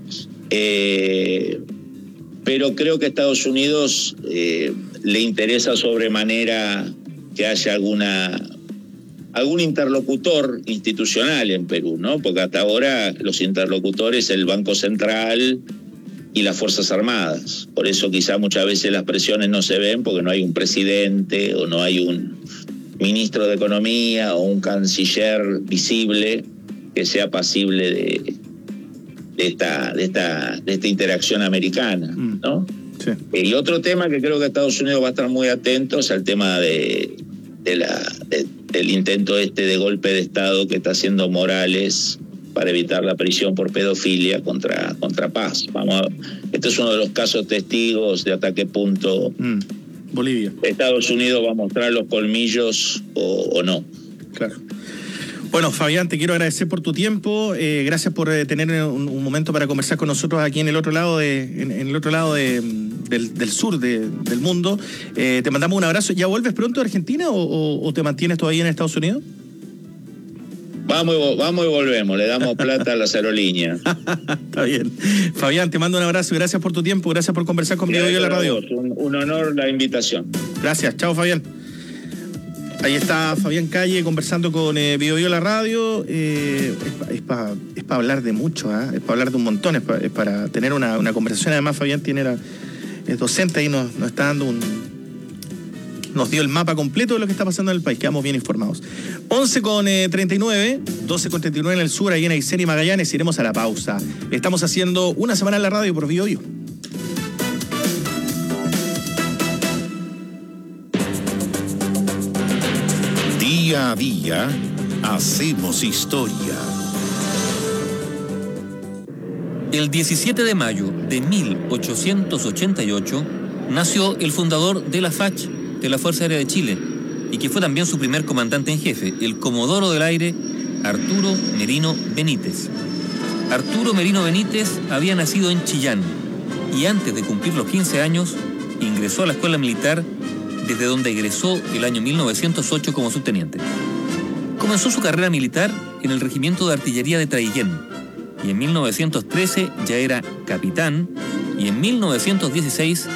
[SPEAKER 26] Eh, pero creo que a Estados Unidos eh, le interesa sobremanera que haya alguna, algún interlocutor institucional en Perú, ¿no? Porque hasta ahora los interlocutores, el Banco Central y las Fuerzas Armadas. Por eso quizá muchas veces las presiones no se ven, porque no hay un presidente o no hay un ministro de Economía o un canciller visible que sea pasible de, de, esta, de, esta, de esta interacción americana, ¿no? Sí. Y otro tema que creo que Estados Unidos va a estar muy atento es el tema de, de la, de, del intento este de golpe de Estado que está haciendo Morales para evitar la prisión por pedofilia contra, contra Paz. Vamos a, este es uno de los casos testigos de hasta qué punto... Mm.
[SPEAKER 23] Bolivia.
[SPEAKER 26] Estados Unidos va a mostrar los colmillos o, o no.
[SPEAKER 23] Claro. Bueno, Fabián, te quiero agradecer por tu tiempo. Eh, gracias por eh, tener un, un momento para conversar con nosotros aquí en el otro lado de, en, en el otro lado de, del, del sur de, del mundo. Eh, te mandamos un abrazo. ¿Ya vuelves pronto a Argentina o, o, o te mantienes todavía en Estados Unidos?
[SPEAKER 26] Vamos y, vamos y volvemos, le damos plata a las aerolíneas.
[SPEAKER 23] Está bien. Fabián, te mando un abrazo, gracias por tu tiempo, gracias por conversar conmigo hoy en la radio.
[SPEAKER 26] Un, un honor la invitación.
[SPEAKER 23] Gracias, chao Fabián. Ahí está Fabián Calle conversando con eh, Bio Bio la radio. Eh, es para es pa hablar de mucho, ¿eh? Es para hablar de un montón, es, pa, es para tener una, una conversación. Además, Fabián tiene la, es docente y nos, nos está dando un... Nos dio el mapa completo de lo que está pasando en el país. Quedamos bien informados. once con treinta y nueve, doce con treinta y nueve en el sur, ahí en Aysén y Magallanes. Iremos a la pausa. Estamos haciendo una semana en la radio por Bio Bio.
[SPEAKER 15] Día a día, hacemos historia.
[SPEAKER 8] El diecisiete de mayo de mil ochocientos ochenta y ocho nació el fundador de la F A C, de la Fuerza Aérea de Chile, y que fue también su primer comandante en jefe, el comodoro del aire Arturo Merino Benítez. Arturo Merino Benítez había nacido en Chillán y antes de cumplir los quince años ingresó a la escuela militar, desde donde egresó el año mil novecientos ocho como subteniente. Comenzó su carrera militar en el Regimiento de Artillería de Traillén y en mil novecientos trece ya era capitán y en mil novecientos dieciséis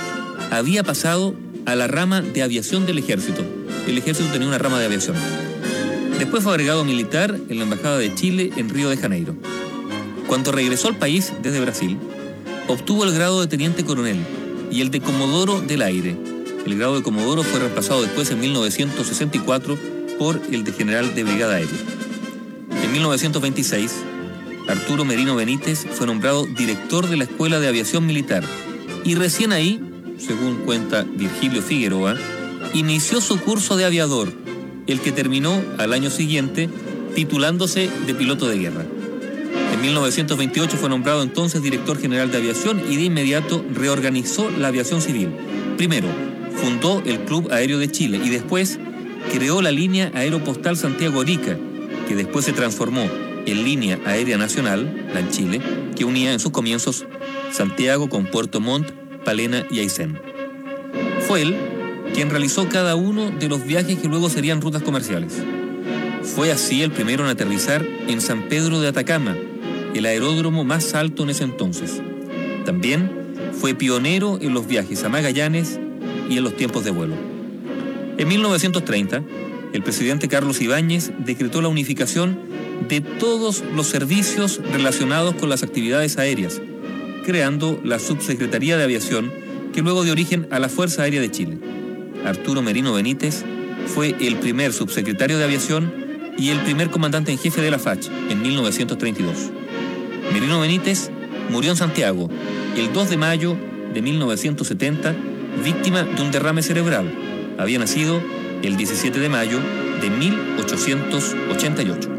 [SPEAKER 8] había pasado a la rama de aviación del ejército. El ejército tenía una rama de aviación. Después fue agregado militar en la Embajada de Chile en Río de Janeiro. Cuando regresó al país desde Brasil, obtuvo el grado de teniente coronel y el de comodoro del aire. El grado de comodoro fue reemplazado después en mil novecientos sesenta y cuatro por el de general de brigada aérea. En mil novecientos veintiséis, Arturo Merino Benítez fue nombrado director de la Escuela de Aviación Militar y recién ahí, según cuenta Virgilio Figueroa, inició su curso de aviador, el que terminó al año siguiente titulándose de piloto de guerra. En mil novecientos veintiocho fue nombrado entonces director general de aviación y de inmediato reorganizó la aviación civil. Primero, fundó el Club Aéreo de Chile y después creó la línea aeropostal Santiago-Arica, que después se transformó en Línea Aérea Nacional, la en Chile, que unía en sus comienzos Santiago con Puerto Montt, Palena y Aysén. Fue él quien realizó cada uno de los viajes que luego serían rutas comerciales. Fue así el primero en aterrizar en San Pedro de Atacama, el aeródromo más alto en ese entonces. También fue pionero en los viajes a Magallanes y en los tiempos de vuelo. En mil novecientos treinta, el presidente Carlos Ibáñez decretó la unificación de todos los servicios relacionados con las actividades aéreas, creando la Subsecretaría de Aviación, que luego dio origen a la Fuerza Aérea de Chile. Arturo Merino Benítez fue el primer subsecretario de Aviación y el primer comandante en jefe de la F A C en mil novecientos treinta y dos. Merino Benítez murió en Santiago el dos de mayo de mil novecientos setenta, víctima de un derrame cerebral. Había nacido el diecisiete de mayo de mil ochocientos ochenta y ocho.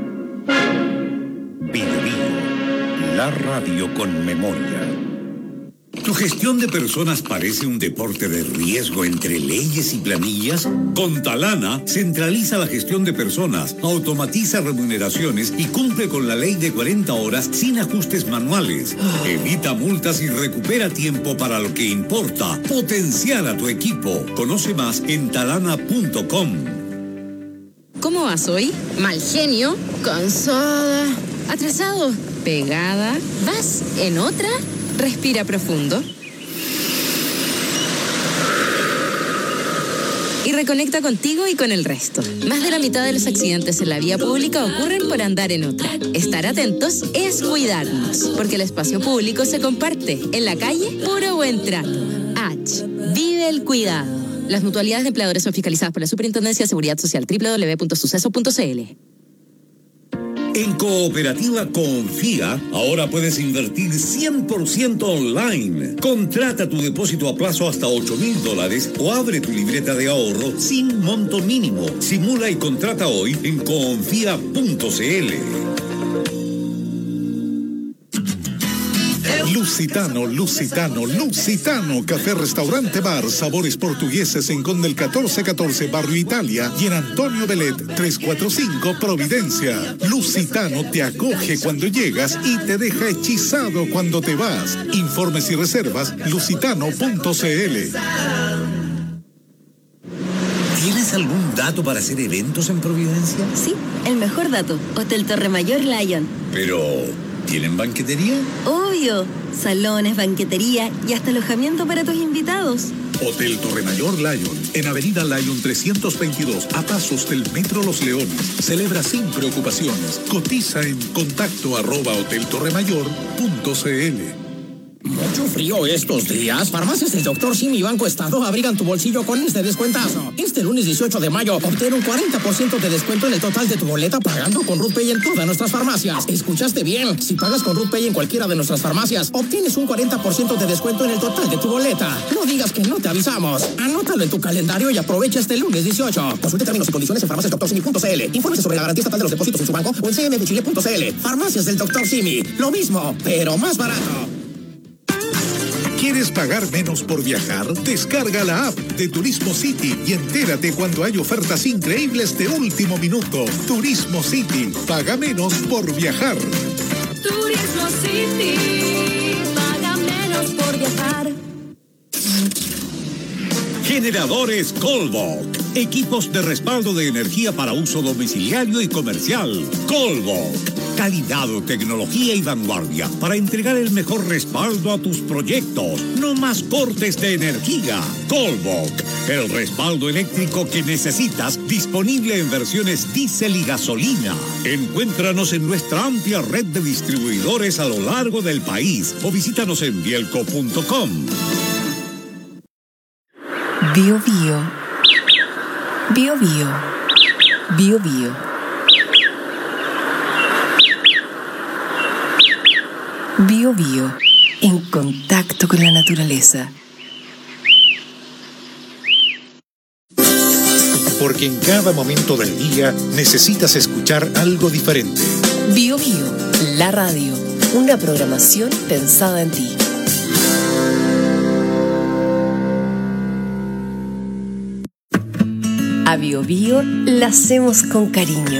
[SPEAKER 15] Bio Bio, la radio con memoria. ¿Tu gestión de personas parece un deporte de riesgo entre leyes y planillas? Con Talana, centraliza la gestión de personas, automatiza remuneraciones y cumple con la ley de cuarenta horas sin ajustes manuales. Evita multas y recupera tiempo para lo que importa. Potenciar a tu equipo. Conoce más en talana punto com.
[SPEAKER 9] ¿Cómo vas hoy? Mal genio, cansada, atrasado, pegada. ¿Vas en otra? Respira profundo. Y reconecta contigo y con el resto. Más de la mitad de los accidentes en la vía pública ocurren por andar en otra. Estar atentos es cuidarnos, porque el espacio público se comparte. En la calle, puro buen trato. H. Vive el cuidado. Las mutualidades de empleadores son fiscalizadas por la Superintendencia de Seguridad Social. doble u doble u doble u punto suceso punto c l.
[SPEAKER 15] En Cooperativa Confía, ahora puedes invertir cien por ciento online. Contrata tu depósito a plazo hasta ocho mil dólares o abre tu libreta de ahorro sin monto mínimo. Simula y contrata hoy en confía punto c l.
[SPEAKER 1] Lusitano, Lusitano, Lusitano, Café Restaurante Bar, sabores portugueses en Conde el catorce catorce, Barrio Italia, y en Antonio Belet, trescientos cuarenta y cinco, Providencia. Lusitano te acoge cuando llegas y te deja hechizado cuando te vas. Informes y reservas, lusitano punto c l.
[SPEAKER 15] ¿Tienes algún dato para hacer eventos en Providencia?
[SPEAKER 10] Sí, el mejor dato, Hotel Torre Mayor Lion.
[SPEAKER 15] Pero, ¿tienen banquetería?
[SPEAKER 10] Obvio, salones, banquetería y hasta alojamiento para tus invitados.
[SPEAKER 1] Hotel Torre Mayor Lion, en Avenida Lion trescientos veintidós, a pasos del Metro Los Leones. Celebra sin preocupaciones. Cotiza en contacto arroba hotel torre mayor punto c l.
[SPEAKER 11] Mucho frío estos días. Farmacias del doctor Simi Banco Estado abrigan tu bolsillo con este descuentazo. Este lunes dieciocho de mayo obtén un cuarenta por ciento de descuento en el total de tu boleta pagando con RutPay en todas nuestras farmacias. ¿Escuchaste bien? Si pagas con RutPay en cualquiera de nuestras farmacias, obtienes un cuarenta por ciento de descuento en el total de tu boleta. No digas que no te avisamos. Anótalo en tu calendario y aprovecha este lunes dieciocho. Consulte términos y condiciones en farmacias doctor simi punto c l. Infórmese sobre la garantía estatal de los depósitos en su banco o en c m de chile punto c l. Farmacias del doctor Simi. Lo mismo, pero más barato.
[SPEAKER 1] ¿Quieres pagar menos por viajar? Descarga la app de Turismo City y entérate cuando hay ofertas increíbles de último minuto. Turismo City, paga menos por viajar.
[SPEAKER 24] Turismo City, paga menos por viajar.
[SPEAKER 15] Generadores Colbach. Equipos de respaldo de energía para uso domiciliario y comercial. Colbach. Calidad, tecnología y vanguardia para entregar el mejor respaldo a tus proyectos. No más cortes de energía. Colbok, el respaldo eléctrico que necesitas, disponible en versiones diésel y gasolina. Encuéntranos en nuestra amplia red de distribuidores a lo largo del país o visítanos en bielco punto com.
[SPEAKER 5] Bio Bio. Bio Bio. Bio Bio. Bio Bio, en contacto con la naturaleza.
[SPEAKER 7] Porque en cada momento del día necesitas escuchar algo diferente.
[SPEAKER 5] Bio Bio, la radio, una programación pensada en ti. A Bio Bio la hacemos con cariño.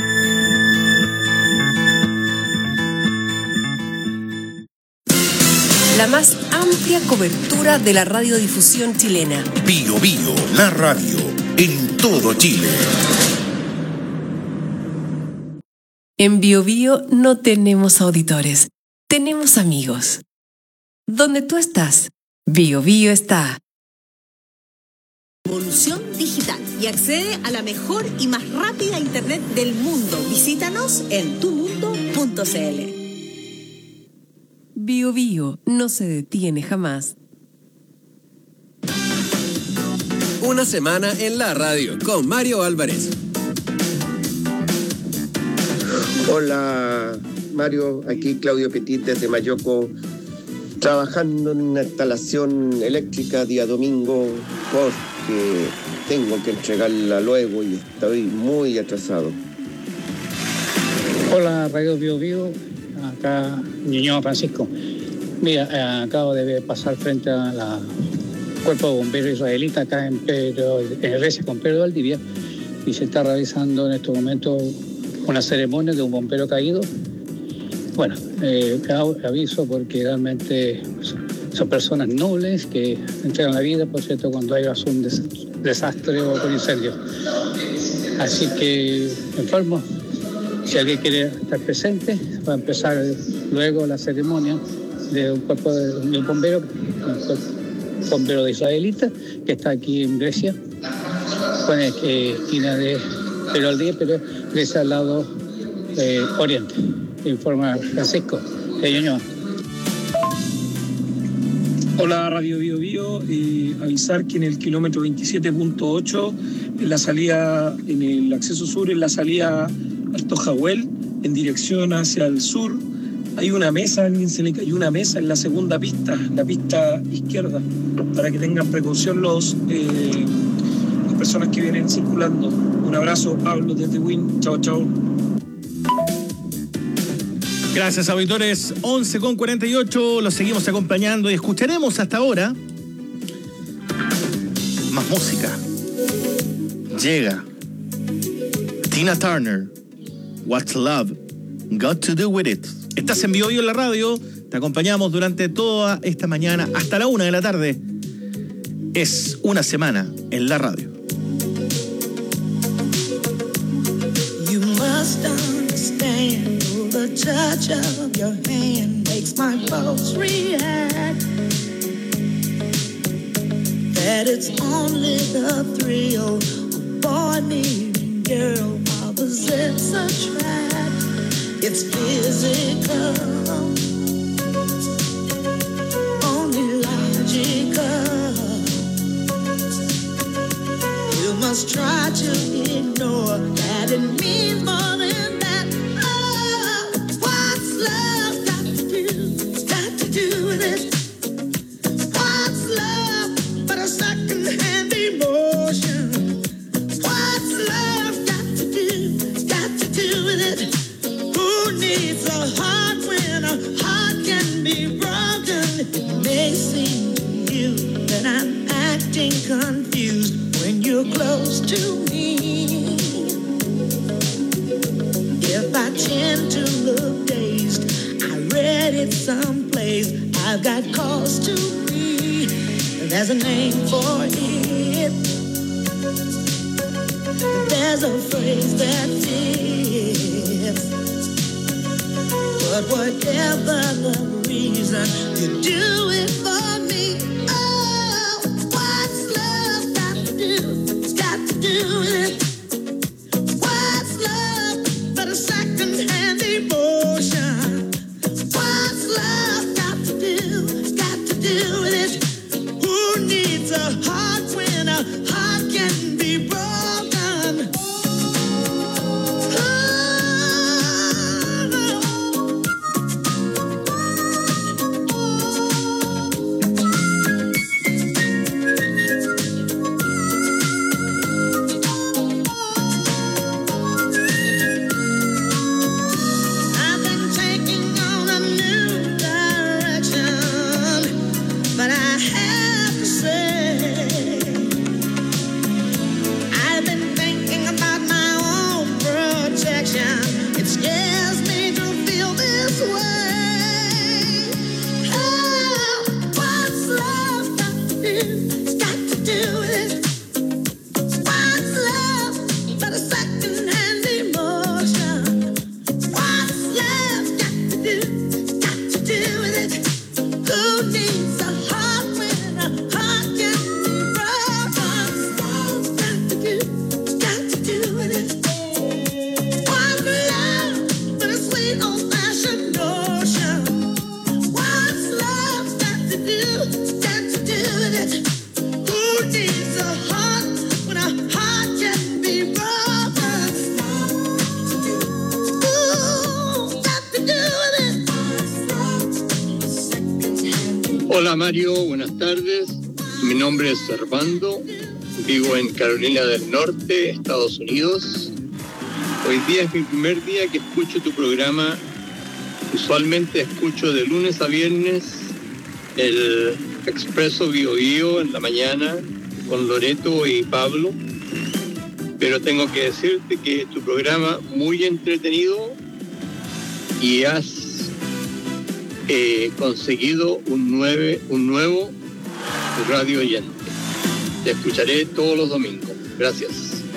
[SPEAKER 5] La más amplia cobertura de la radiodifusión chilena.
[SPEAKER 7] Bio Bio, la radio, en todo Chile.
[SPEAKER 5] En Bio Bio no tenemos auditores, tenemos amigos. Donde tú estás, Bio Bio está.
[SPEAKER 12] Evolución digital y accede a la mejor y más rápida internet del mundo. Visítanos en tu mundo punto c l.
[SPEAKER 5] Bio Bio no se detiene jamás.
[SPEAKER 13] Una semana en la radio con Mario Álvarez.
[SPEAKER 6] Hola Mario, aquí Claudio Petit desde Mayoco, trabajando en una instalación eléctrica día domingo porque tengo que entregarla luego y estoy muy atrasado.
[SPEAKER 14] Hola Radio Bio Bio, acá Ñuñoa Francisco. Mira, eh, acabo de pasar frente a la Cuerpo de Bomberos israelita acá en Pedro, en Recia con Pedro Valdivia, y se está realizando en estos momentos una ceremonia de un bombero caído. Bueno, eh, aviso porque realmente son personas nobles que entregan la vida, por cierto, cuando hay un des desastre o con incendio. Así que informo, si alguien quiere estar presente, va a empezar luego la ceremonia de un cuerpo de, de un bombero, un bombero de israelita, que está aquí en Grecia, con la esquina de Pedro Valdivia, pero Grecia al lado eh, oriente. Informa Francisco de Ñuñoa.
[SPEAKER 16] Hola Radio Bio Bio, eh, avisar que en el kilómetro veintisiete punto ocho, en la salida, en el acceso sur, en la salida Alto Jahuel, en dirección hacia el sur, hay una mesa, a alguien se le cayó una mesa en la segunda pista, la pista izquierda, para que tengan precaución los, eh, las personas que vienen circulando. Un abrazo, Pablo desde Win. Chao, chao.
[SPEAKER 23] Gracias, auditores. once con cuarenta y ocho, los seguimos acompañando y escucharemos hasta ahora más música. Llega Tina Turner, What's Love Got to Do With It. Estás en Bio Bio en la radio, te acompañamos durante toda esta mañana hasta la una de la tarde. Es una semana en la radio.
[SPEAKER 27] You must understand, the touch of your hand makes my pulse react. That it's only the thrill of boy meeting girl, opposites attract. It's physical, only logical. You must try to ignore that it means more than that. Oh, what's love got to do, got to do with it? What's love but a second-hand emotion? What's love got to do, got to do with it? Who needs a heart when a heart can be broken? It may seem to you that I'm acting confused when you're close to me. If I tend to look dazed, I read it someplace, I've got cause to be. There's a name for it. There's a phrase that fits. But whatever the reason, you do it for me. Oh, what's love got to do? It's got to do with it. What's love but a second-hand emotion? What's love got to do? It's got to do with it. Who needs a heart when a heart can be broken?
[SPEAKER 2] Hola Mario, buenas tardes. Mi nombre es Servando, vivo en Carolina del Norte, Estados Unidos. Hoy día es mi primer día que escucho tu programa. Usualmente escucho de lunes a viernes el Expreso Bio Bio en la mañana con Loreto y Pablo. Pero tengo que decirte que tu programa muy entretenido y has Eh, conseguido un, nueve, un nuevo radio oyente. Te escucharé todos los domingos. Gracias.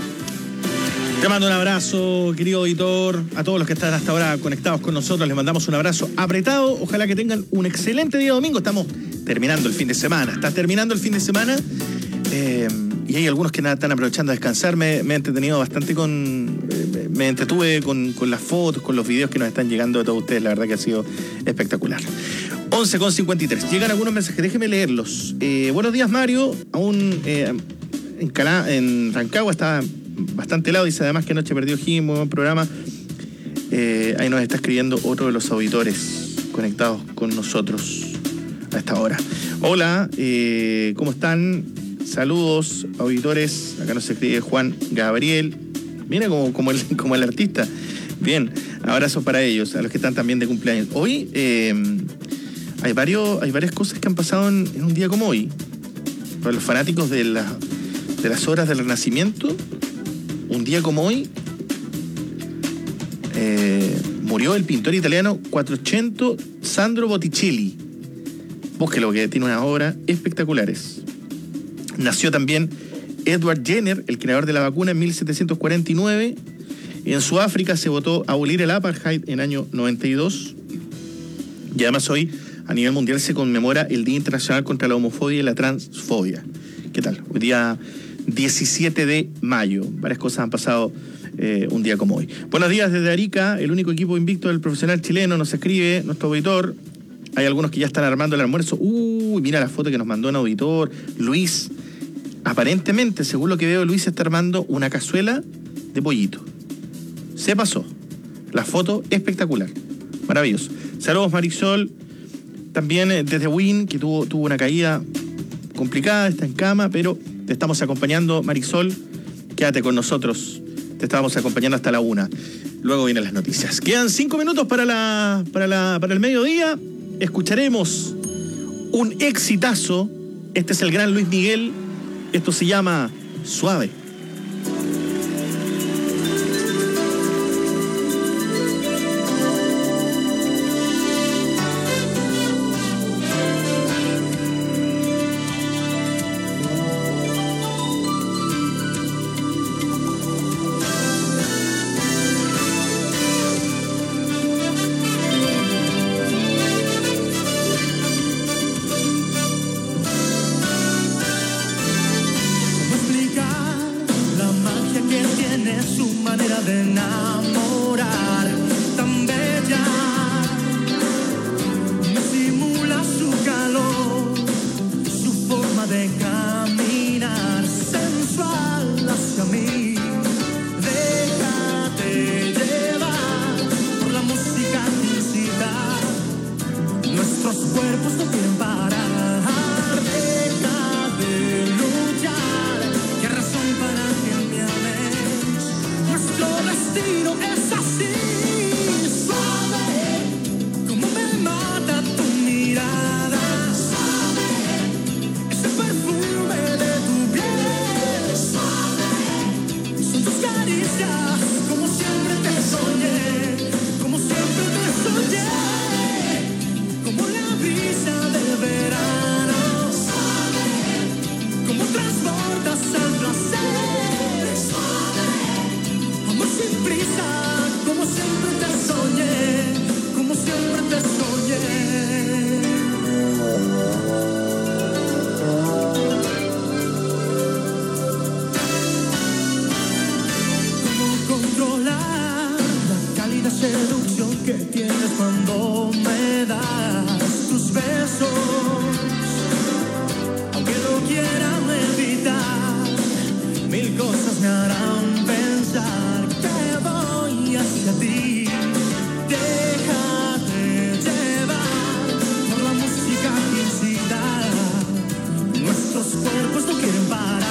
[SPEAKER 23] Te mando un abrazo, querido auditor. A todos los que están hasta ahora conectados con nosotros, les mandamos un abrazo apretado. Ojalá que tengan un excelente día domingo. Estamos terminando el fin de semana. Está terminando el fin de semana. Eh, y hay algunos que nada están aprovechando a descansar. Me, me he entretenido bastante con... Eh, me entretuve con, con las fotos, con los videos que nos están llegando de todos ustedes. La verdad que ha sido espectacular. once con cincuenta y tres. Llegan algunos mensajes. Déjeme leerlos. Eh, buenos días, Mario. Aún eh, en, Calá, en Rancagua está bastante helado. Dice además que anoche perdió Jim. Muy buen programa. Eh, ahí nos está escribiendo otro de los auditores conectados con nosotros a esta hora. Hola, eh, ¿cómo están? Saludos, auditores. Acá nos escribe Juan Gabriel. Mira como, como, el, como el artista. Bien, abrazos para ellos, a los que están también de cumpleaños. Hoy eh, hay, varios, hay varias cosas que han pasado en, en un día como hoy. Para los fanáticos de, la, de las obras del Renacimiento, un día como hoy, eh, murió el pintor italiano Quattrocento Sandro Botticelli. Búsquelo, que tiene unas obras espectaculares. Nació también Edward Jenner, el creador de la vacuna, en mil setecientos cuarenta y nueve. En Sudáfrica se votó abolir el apartheid en el año noventa y dos. Y además hoy, a nivel mundial, se conmemora el Día Internacional contra la Homofobia y la Transfobia. ¿Qué tal? Hoy día diecisiete de mayo. Varias cosas han pasado eh, un día como hoy. Buenos días desde Arica, el único equipo invicto del profesional chileno. Nos escribe nuestro auditor. Hay algunos que ya están armando el almuerzo. Uy, mira la foto que nos mandó un auditor, Luis. Aparentemente, según lo que veo, Luis está armando una cazuela de pollito. Se pasó. La foto espectacular. Maravilloso. Saludos, Marisol. También desde Win, que tuvo, tuvo una caída complicada, está en cama, pero te estamos acompañando, Marisol. Quédate con nosotros. Te estamos acompañando hasta la una. Luego vienen las noticias. Quedan cinco minutos para, la, para, la, para el mediodía. Escucharemos un exitazo. Este es el gran Luis Miguel. Esto se llama Suave.
[SPEAKER 27] es su manera de enamorar, tan bella. Me simula su calor, su forma de caminar, sensual hacia mí. Déjate llevar por la música que incita. Nuestros cuerpos no quieren parar. Deja de luchar. ¿Qué razón para que me ames? Nuestro destino es así. Suave, como me mata tu mirada. Suave, ese perfume de tu piel. Suave, son tus caricias, como siempre te soñé. Como siempre te soñé. Como la brisa del verano, suave, como transportas al placer, suave, amor sin prisa, como siempre te soñé, como siempre te soñé. ¿Cómo controlar la cálida seducción que tienes cuando me das tus besos? Aunque lo quieran evitar, mil cosas me harán pensar que voy hacia ti. Déjate llevar por la música que incita. Nuestros cuerpos no quieren parar.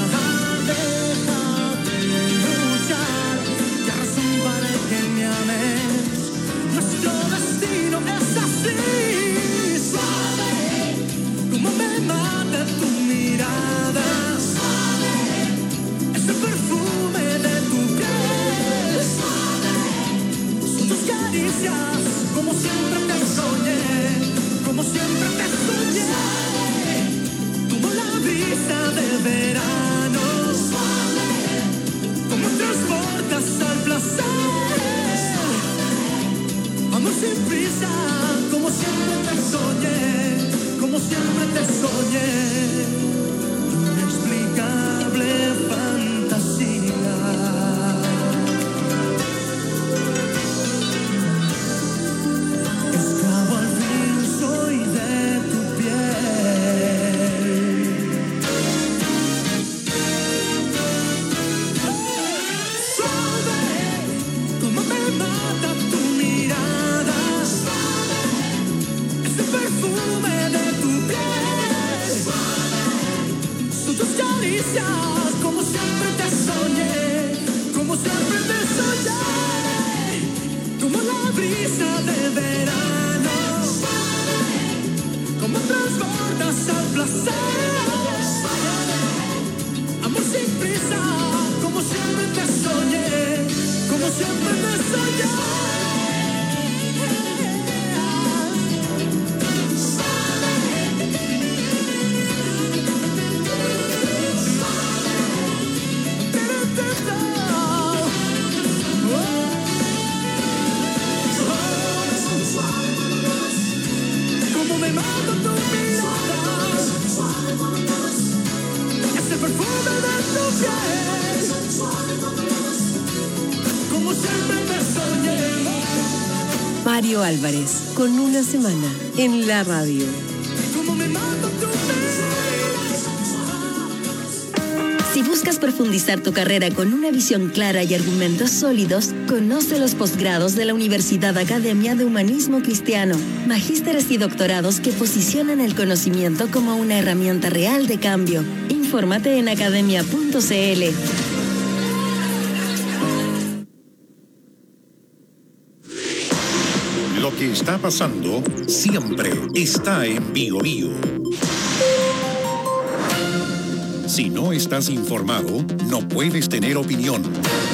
[SPEAKER 27] Déjate luchar. ¿Qué razón para que me ames? Nuestro destino es así. Suave, como me mata tu mirada. Suave, ese perfume de tu piel. Suave, son tus caricias, como siempre te soñé. Como siempre te soñé. Como la brisa del verano. Suave, como transportas al placer. Amor sin prisa, como siempre te soñé, como siempre te soñé. Inexplicable fantasía. Esclavo al fin soy de tu piel. Suave, como me mata tu mirada. Suave, ese perfume de tu piel. Suave, son tus caricias, como siempre te soñé, como siempre te soñé. Como la brisa del verano. Suave, como transportas al placer. Suave, amor sin prisa, como siempre te soñé, como siempre te soñé. Como me mata tu mirada, ese perfume de tu piel, como siempre te soñé.
[SPEAKER 5] Mario Álvarez, con una semana en la radio.
[SPEAKER 27] Como me mata tu
[SPEAKER 10] Si buscas profundizar tu carrera con una visión clara y argumentos sólidos, conoce los posgrados de la Universidad Academia de Humanismo Cristiano, magísteres y doctorados que posicionan el conocimiento como una herramienta real de cambio. Infórmate en academia punto c l.
[SPEAKER 7] Lo que está pasando siempre está en Bio Bio. Si no estás informado, no puedes tener opinión.